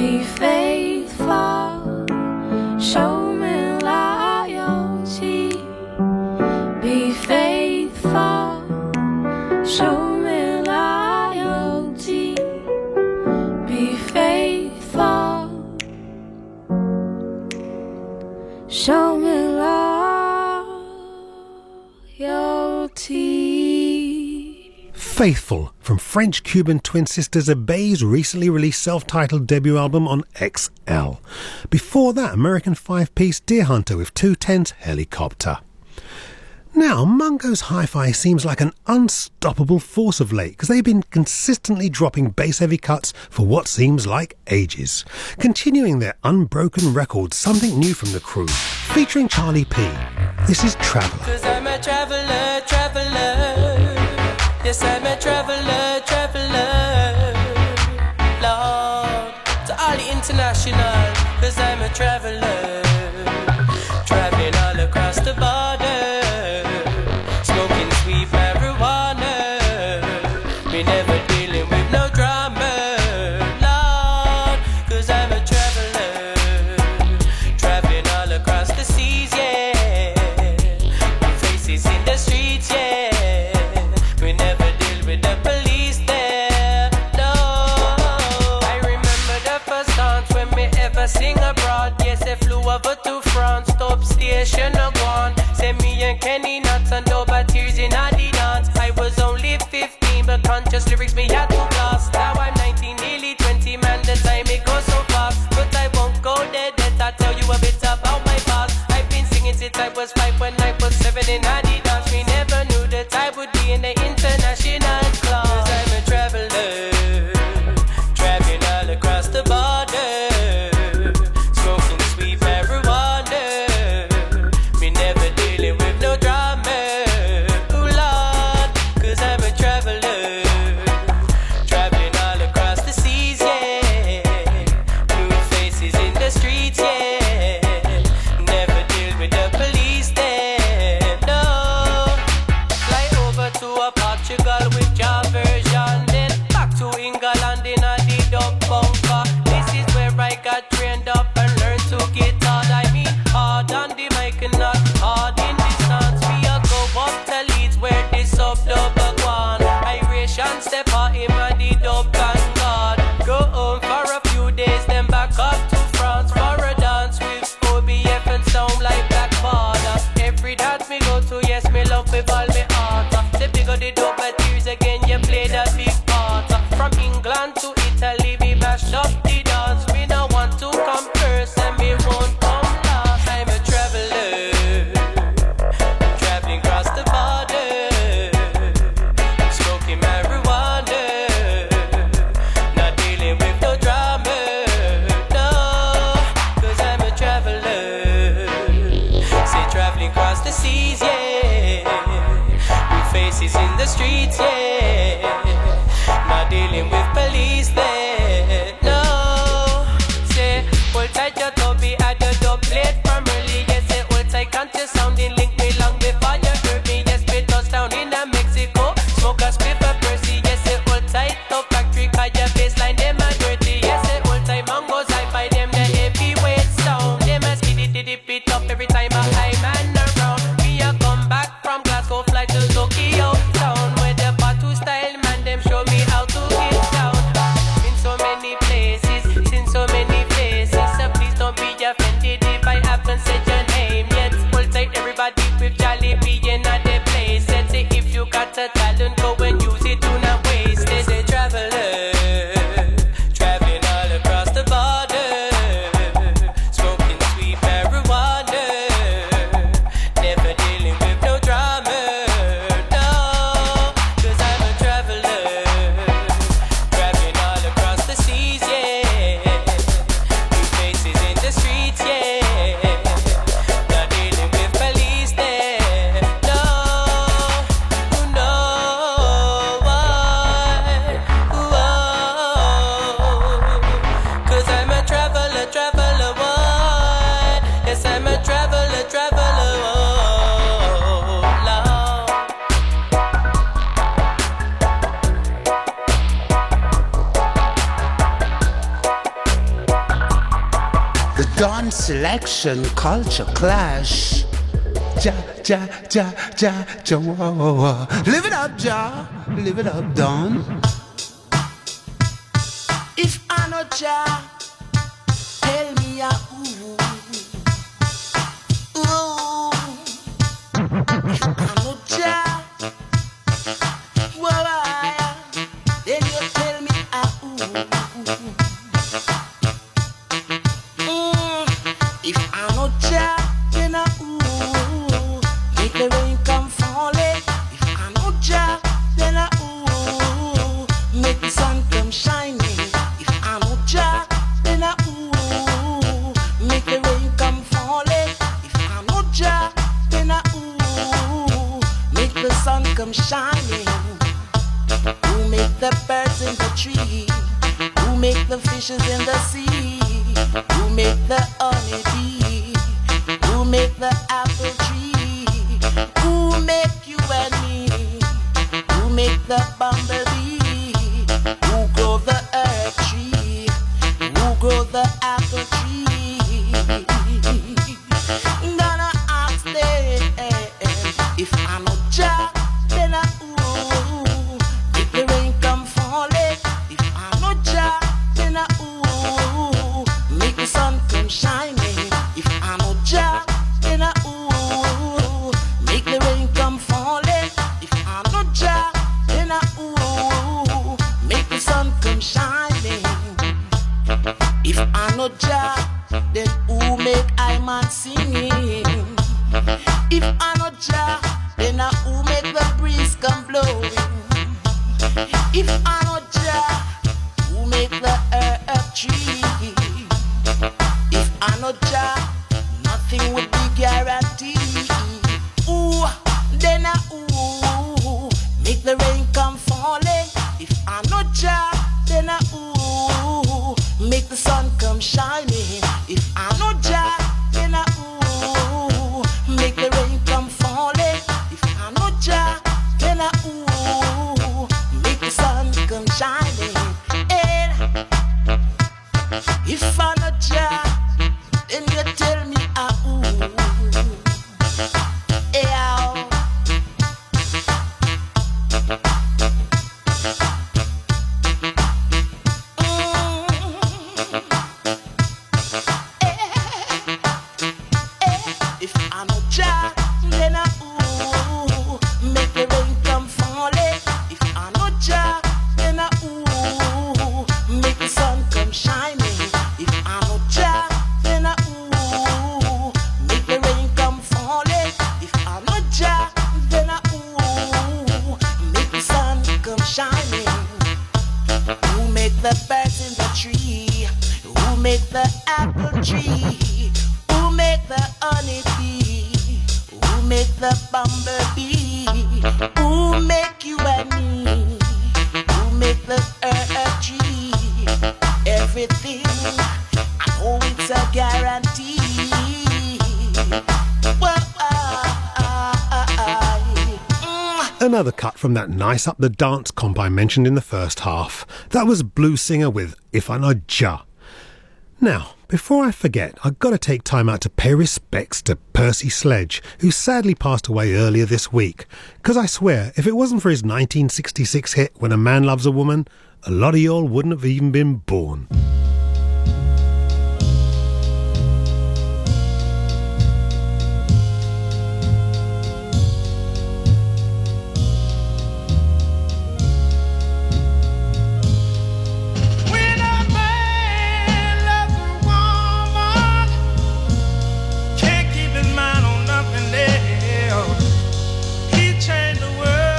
Be faithful, show me loyalty. Be faithful, show me loyalty. Be faithful, show me loyalty. Faithful from French-Cuban twin sisters Abe's recently released self-titled debut album on X L. Before that, American five-piece Deer Hunter with two tens Helicopter. Now, Mungo's Hi-Fi seems like an unstoppable force of late because they've been consistently dropping bass-heavy cuts for what seems like ages. Continuing their unbroken record, something new from the crew, featuring Charlie P. This is Traveller. Cause I'm a traveller, traveller. Yes, I'm a traveller, traveller. Lord, to all the international, cause I'm a traveller. Traveling all across the border, smoking sweet marijuana. We never dealing with no drama, Lord, cause I'm a traveller. Traveling all across the seas, yeah. Faces in the streets, yeah. We never deal with the police there, no. I remember the first dance when we ever sing abroad. Yes, I flew over to France, top station of one. Say me and Kenny Nuts and over tears in the dance. I was only fifteen, but conscious lyrics me had to blast. Now I'm nineteen, nearly twenty, man, the time it goes so fast. But I won't go there, that I tell you a bit about my past. I've been singing since I was five, when I was seven in Adidas. We never knew that I would be in the international class. Cause I'm a traveller, traveling all across the border, smoking sweet marijuana. We never dealing with no drama, ooh Lord, cause I'm a traveller. Traveling all across the seas, yeah. New faces in the streets, yeah. Never deal with the police there, no. Fly over to a Portugal with your version, then back to England in a the dub bunker. This is where I got trained up and learned to get hard. I mean hard on the mic and not hard in distance. We a go up to Leeds where this up dub a gone. Irish and step out in my the dub vanguard. Go home for a few days, then back up to France for a dance with O B F and sound like Black Border. Every dance me go to, yes, me love with all me heart. The bigger the dope, but tears again, you play that big part. From England to Italy, we mash up the dance. We don't want to come first and we won't come last. I'm a traveller, traveling across the border, smoking marijuana, not dealing with no drama, no, cause I'm a traveller. Say traveling across the seas, yeah. With faces in the streets, yeah. Not dealing with police there, no. Say, hold tight your tubby at the dub plate from early. Yes, say, hold tight, can't you sounding link me long before you heard me. Yes, we touchdown in a Mexico, smoke a spliff a Percy. Yes, say, hold tight, top factory, cause your baseline, them a dirty. Yes, say, hold tight, Mungo's Hi-Fi, them the heavyweight sound. Them a speedy did it beat up every time a high man around. Me a come back from Glasgow, fly to Tokyo town, where the Batu style man, them show me how to get down. Me Dawn selection, culture clash. Ja, ja, ja, ja, ja, wah, wah, wah. Live it up, Ja. Live it up, Dawn. If I know Jah, tell me a ooh, ooh. If I know Jah, why? Then you tell me a ooh. Mm. If I know Jah, then a ooh. Make the rain come falling. If I know Jah, then a ooh. Make the sun come shining. Jah, then I ooh, make the rain come falling. If I know Jah, then I ooh, make the sun come shining. Who make the birds in the tree? Who make the fishes in the sea? Who make the honey bee? Who make the apple tree? Who make you and me? Who make the bumblebee? Who grow the earth tree? Who grow the apple tree? Gonna ask them if I know Jah, then I ooh, make the rain come falling. If I know Jah, then I ooh, make the sun come shining. If I know Jah, then I ooh, make the rain come falling. If I know Jah, then I ooh, make the sun come shining. If I know Jah, then who make I man singing? If I know Jah, then I who make the breeze come blowing? If I know Jah, who make the earth tree? If I know Jah, nothing would be guaranteed. Ooh, then I ooh, make the rain come falling. If I know Jah, then I ooh, make the sun come shining. If I know Jah, then I ooh, make the rain come falling. If I know Jah, then I ooh, make the sun come shining. And if I know Jah, then you tell me ah ooh, yeah. If I know Jah, then I ooh, make the rain come falling. If I know Jah, then I ooh, make the sun come shining. If I know Jah, then I ooh, make the rain come falling. If I know Jah, then I ooh, make the sun come shining. Who make the birds in the tree? Who make the apple tree? Who make the honey bee? Who make the bumblebee? Who make you and me? Who make the earth tree? Everything, I know it's a guarantee. Well, I, I, I, mm. Another cut from that nice Up the Dance comp I mentioned in the first half. That was Blue Singer with If I Know Jah. Now, before I forget, I've got to take time out to pay respects to Percy Sledge, who sadly passed away earlier this week. Because I swear, if it wasn't for his nineteen sixty-six hit When a Man Loves a Woman, a lot of y'all wouldn't have even been born.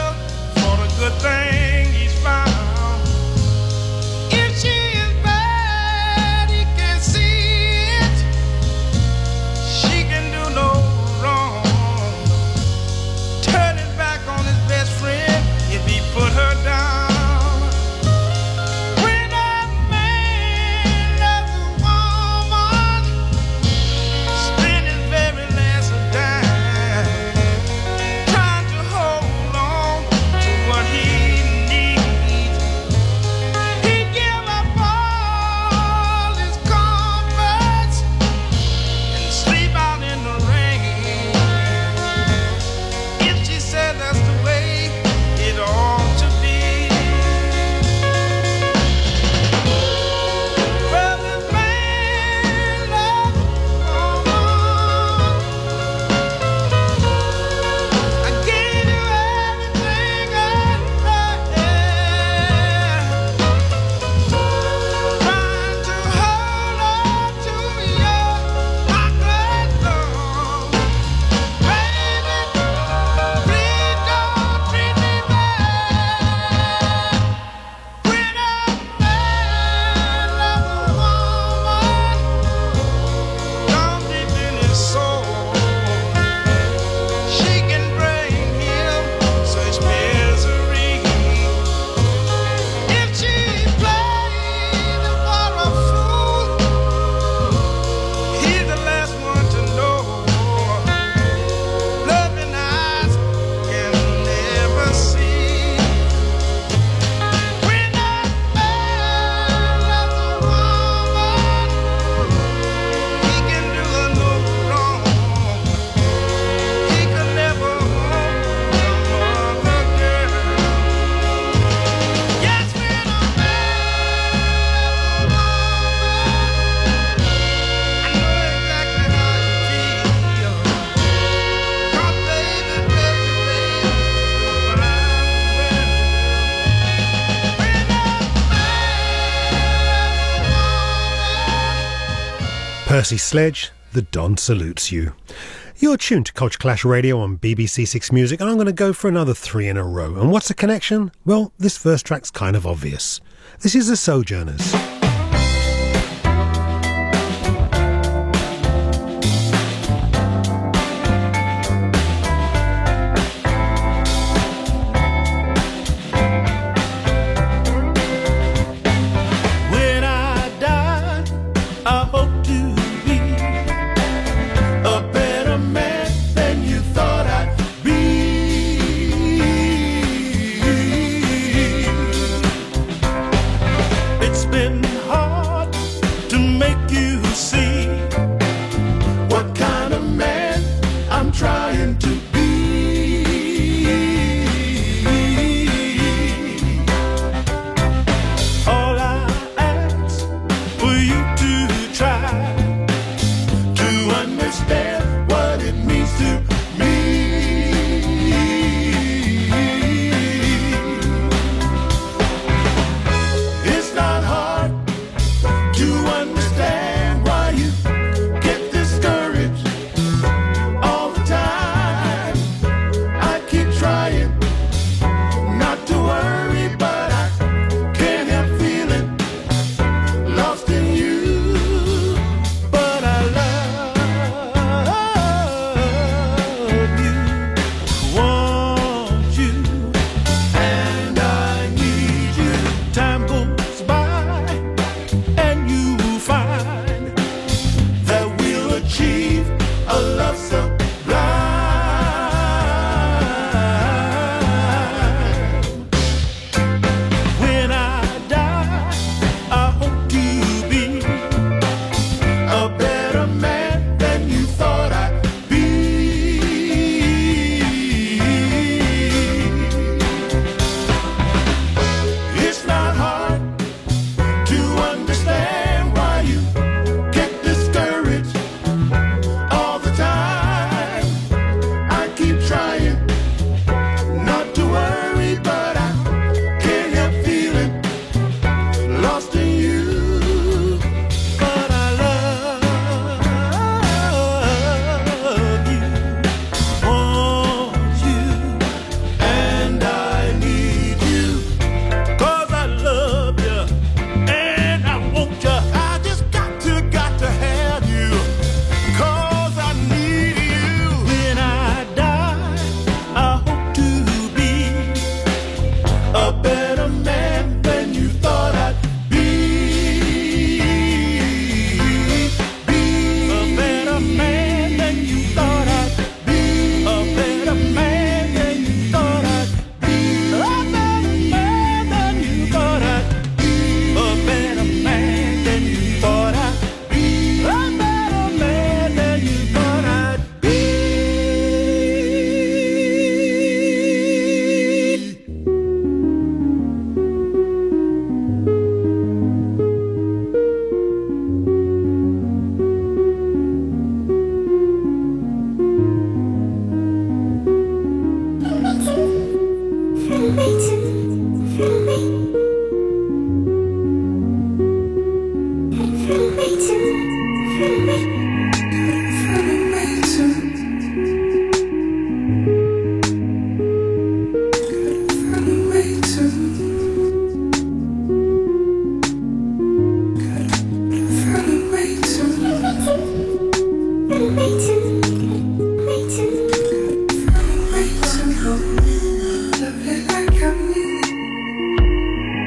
Thing he's found. If she is bad Percy Sledge, the Don salutes you. You're tuned to Culture Clash Radio on B B C Six Music, and I'm going to go for another three in a row. And what's the connection? Well, this first track's kind of obvious. This is the Sojourners.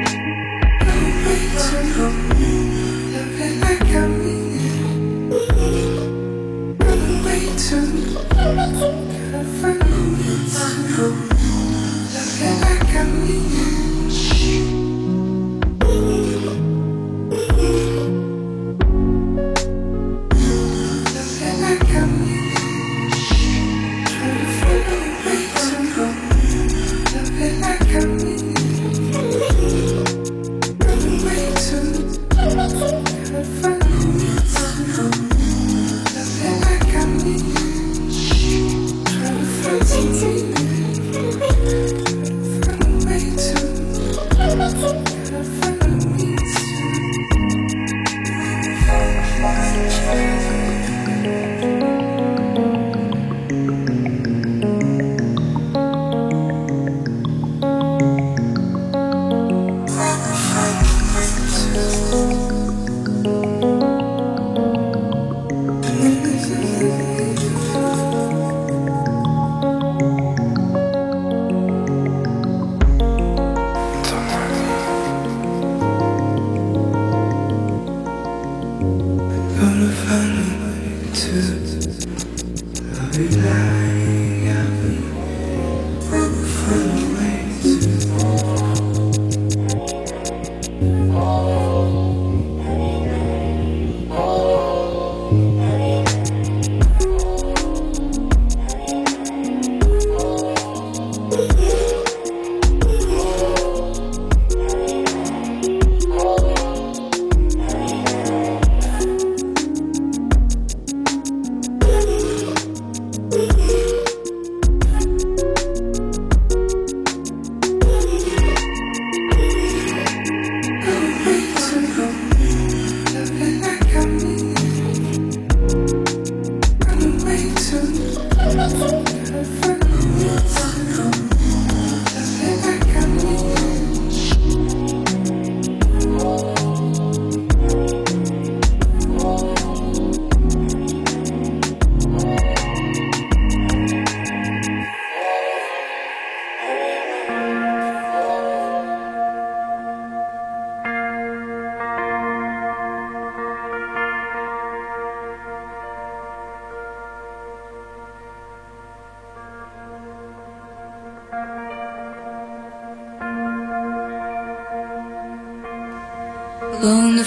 Like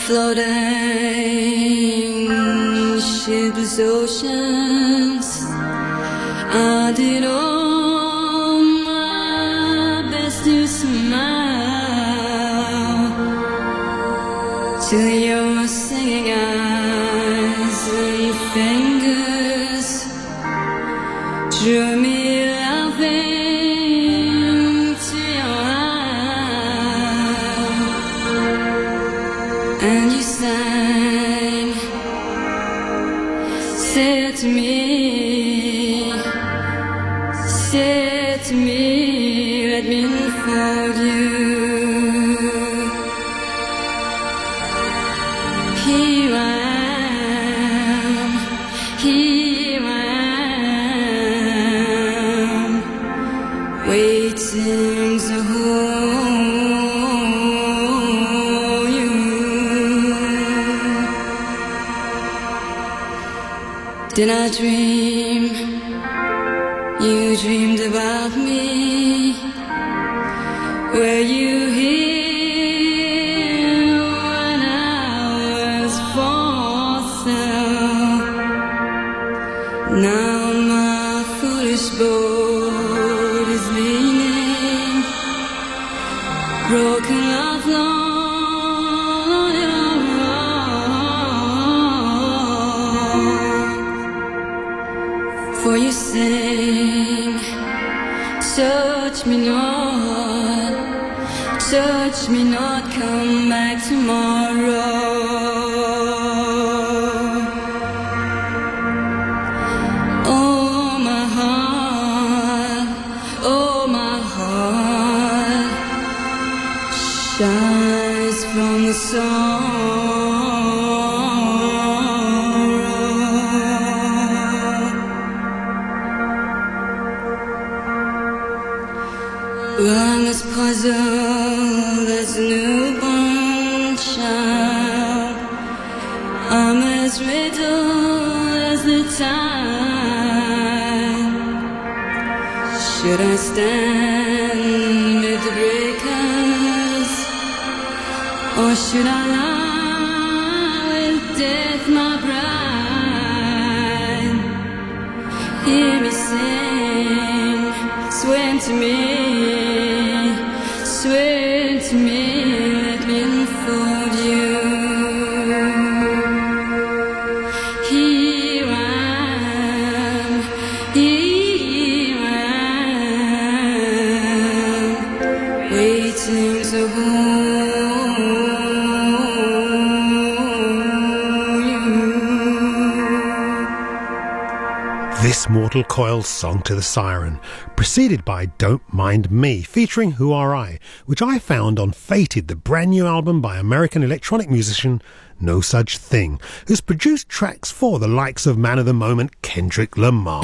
floating shipless oceans. I did all my best to smile till your singing eyes and fingers drew me laughing to your eyes, and you sang, said to me, said to me, let me unfold you. Here I am, here I am, waiting to hold you. Did I dream? You dreamed about me. Were you here when I was for sale? Now my foolish boat is leaning, broken off on your rock. For you sing, touch me not, touch me not, come back tomorrow. Oh my heart, oh my heart, shines from the I'm as puzzled as a newborn child. I'm as riddled as the tide. Should I stand amid the breakers, or should I lie with death, my bride? Hear me sing, swear to me, swear to me, let me unfold you. Here I am, here I am, waiting to hold you. This Mortal Coil song to the Siren, preceded by Don't Mind Me, featuring Who Are I, which I found on Fated, the brand new album by American electronic musician No Such Thing, who's produced tracks for the likes of Man of the Moment Kendrick Lamar.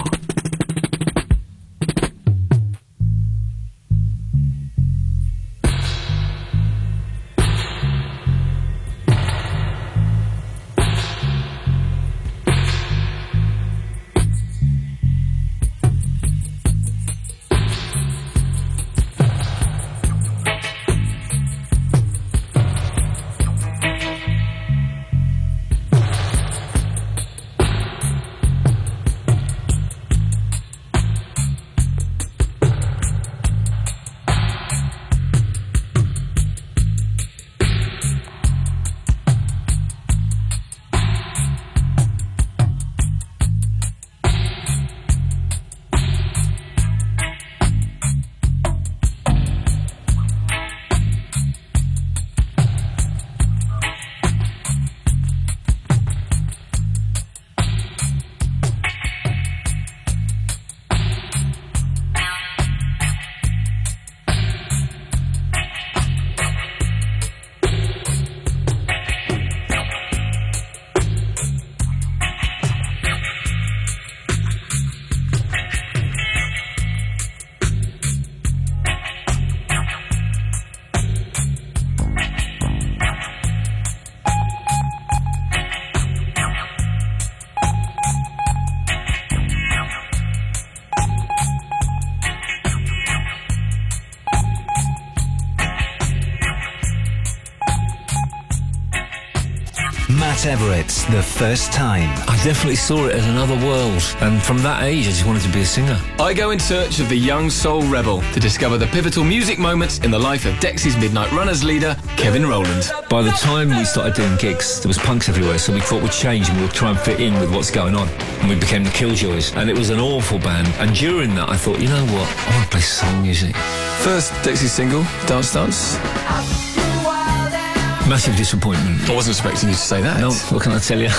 Matt Everett's The First Time. I definitely saw it as another world, and from that age I just wanted to be a singer. I go in search of the young soul rebel to discover the pivotal music moments in the life of Dexy's Midnight Runners leader, Kevin Rowland. By the time we started doing gigs, there was punks everywhere, so we thought we'd change and we'd try and fit in with what's going on. And we became the Killjoys, and it was an awful band. And during that I thought, you know what, I want to play soul music. First Dexy's single, Dance Dance. Massive disappointment. I wasn't expecting you to say that. No, what can I tell you?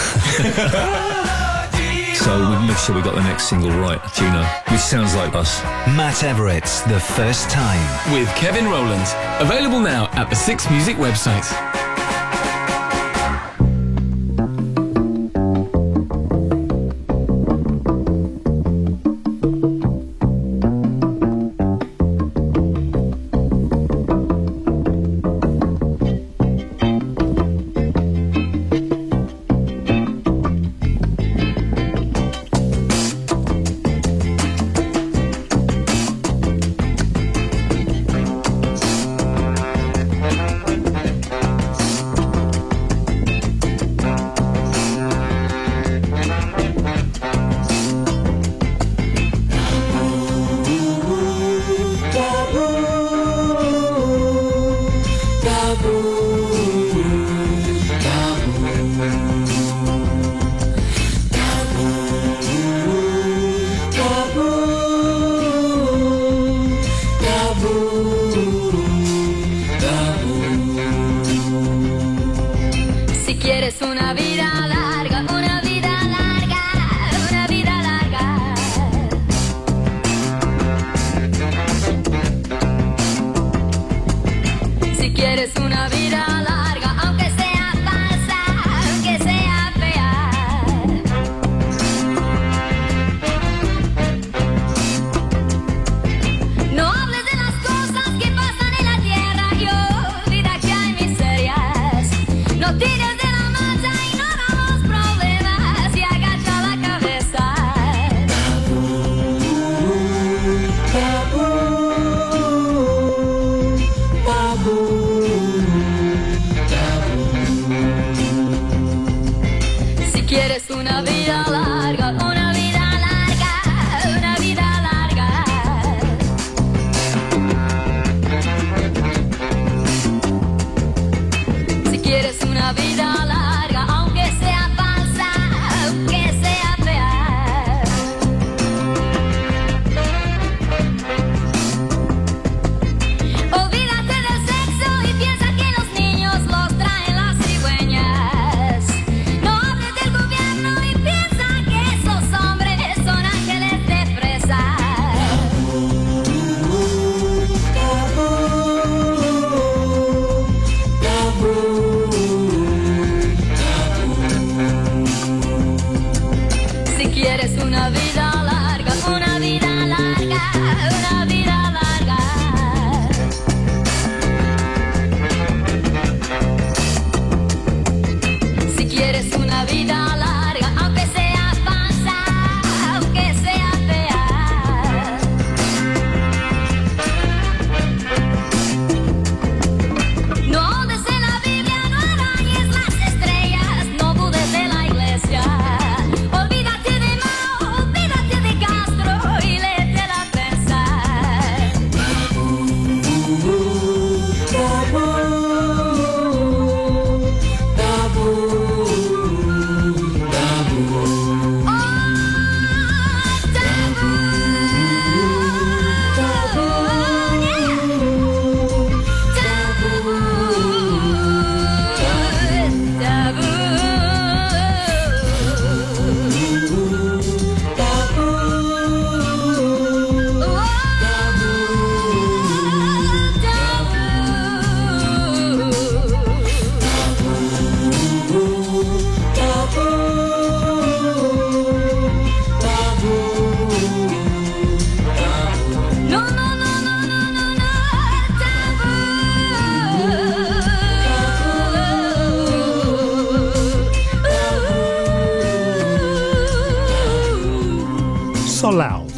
So we made sure we got the next single right, Juno, which sounds like us. Matt Everett's The First Time. With Kevin Rowland. Available now at the Six Music website.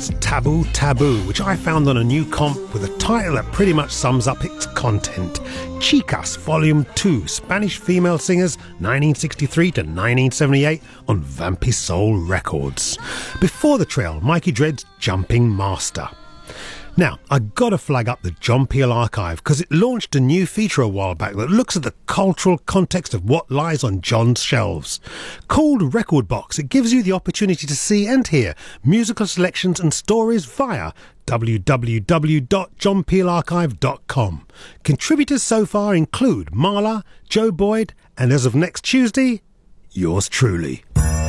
was Taboo Taboo, which I found on a new comp with a title that pretty much sums up its content. Chicas Volume two, Spanish Female Singers, nineteen sixty-three to nineteen seventy-eight on Vampy Soul Records. Before the trail, Mikey Dread's Jumping Master. Now, I gotta flag up the John Peel Archive because it launched a new feature a while back that looks at the cultural context of what lies on John's shelves. Called Record Box, it gives you the opportunity to see and hear musical selections and stories via w w w dot john peel archive dot com. Contributors so far include Marla, Joe Boyd, and as of next Tuesday, yours truly.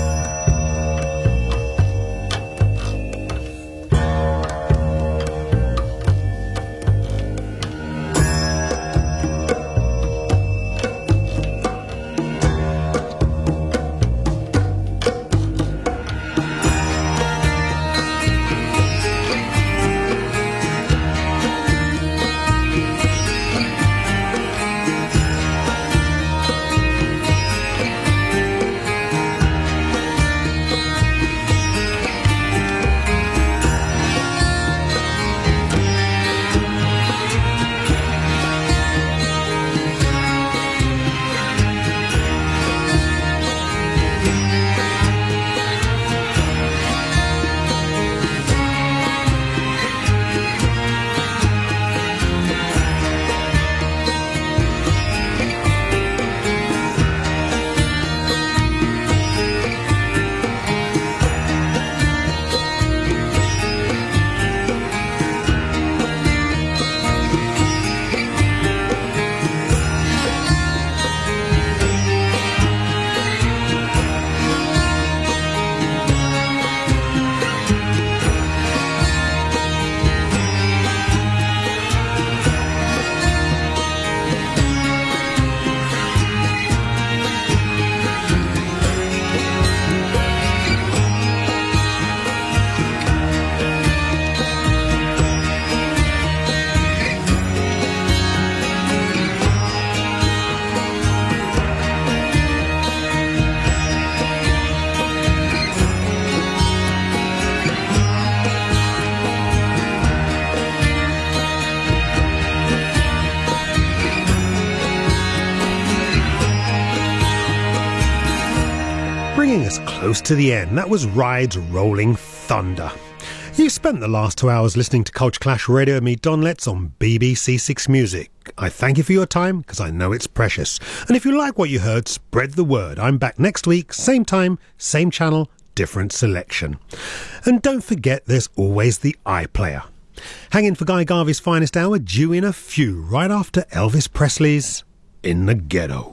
Bringing us close to the end, that was Ride's Rolling Thunder. You spent the last two hours listening to Culture Clash Radio with me, Don Letts, on B B C Six Music. I thank you for your time, because I know it's precious. And if you like what you heard, spread the word. I'm back next week, same time, same channel, different selection. And don't forget, there's always the iPlayer. Hang in for Guy Garvey's finest hour, due in a few, right after Elvis Presley's In the Ghetto.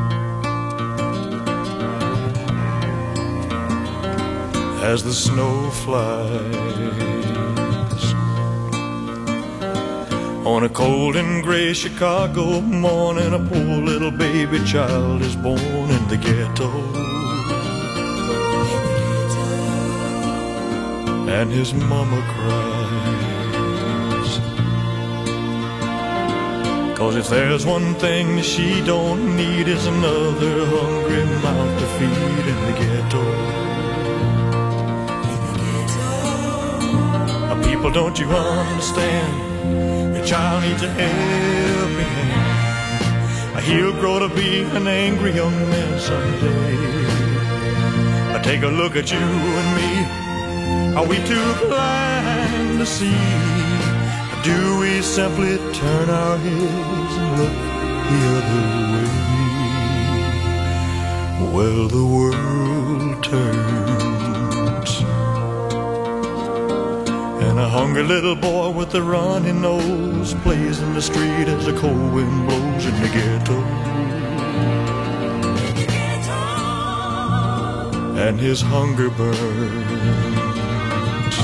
As the snow flies on a cold and gray Chicago morning, a poor little baby child is born in the ghetto, and his mama cries, 'cause if there's one thing she don't need, is another hungry mouth to feed in the ghetto. People, don't you understand? Your child needs a helping hand. He'll grow to be an angry young man someday. Take a look at you and me. Are we too blind to see? Do we simply turn our heads and look the other way? Well, the world turns, and a hungry little boy with a runny nose plays in the street as the cold wind blows in the ghetto. And his hunger burns,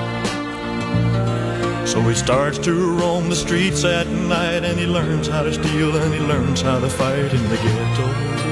so he starts to roam the streets at night, and he learns how to steal and he learns how to fight in the ghetto.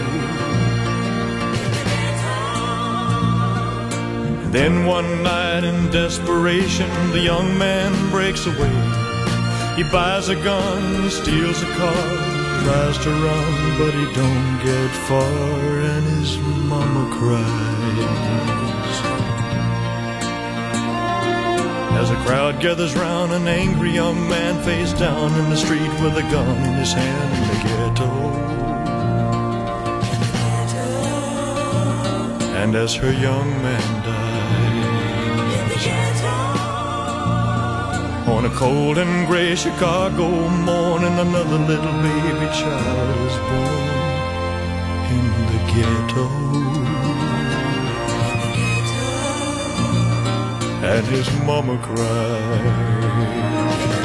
And then one night in desperation, the young man breaks away. He buys a gun, steals a car, tries to run, but he don't get far, and his mama cries. As a crowd gathers round an angry young man face down in the street with a gun in his hand in the ghetto. And as her young man dies on a cold and gray Chicago morning, another little baby child is born in the ghetto. And his mama cried.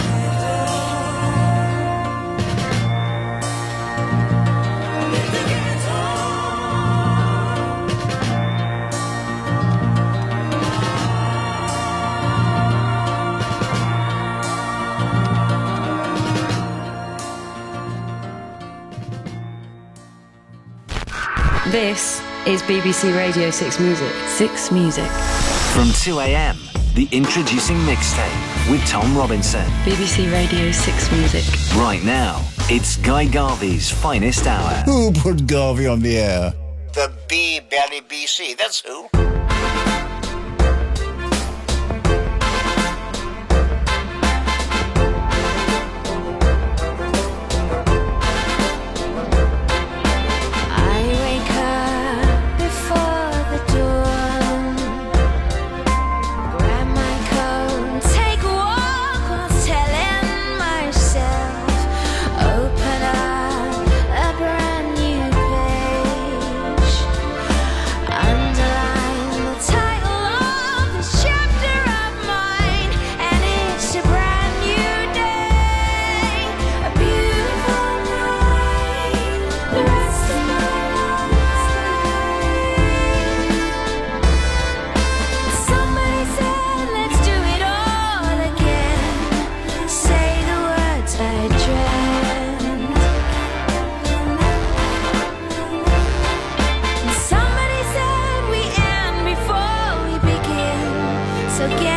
This is B B C Radio six Music. six Music. From two a.m, the Introducing Mixtape with Tom Robinson. B B C Radio six Music. Right now, it's Guy Garvey's finest hour. Who put Garvey on the air? The B Belly B C, that's who. So get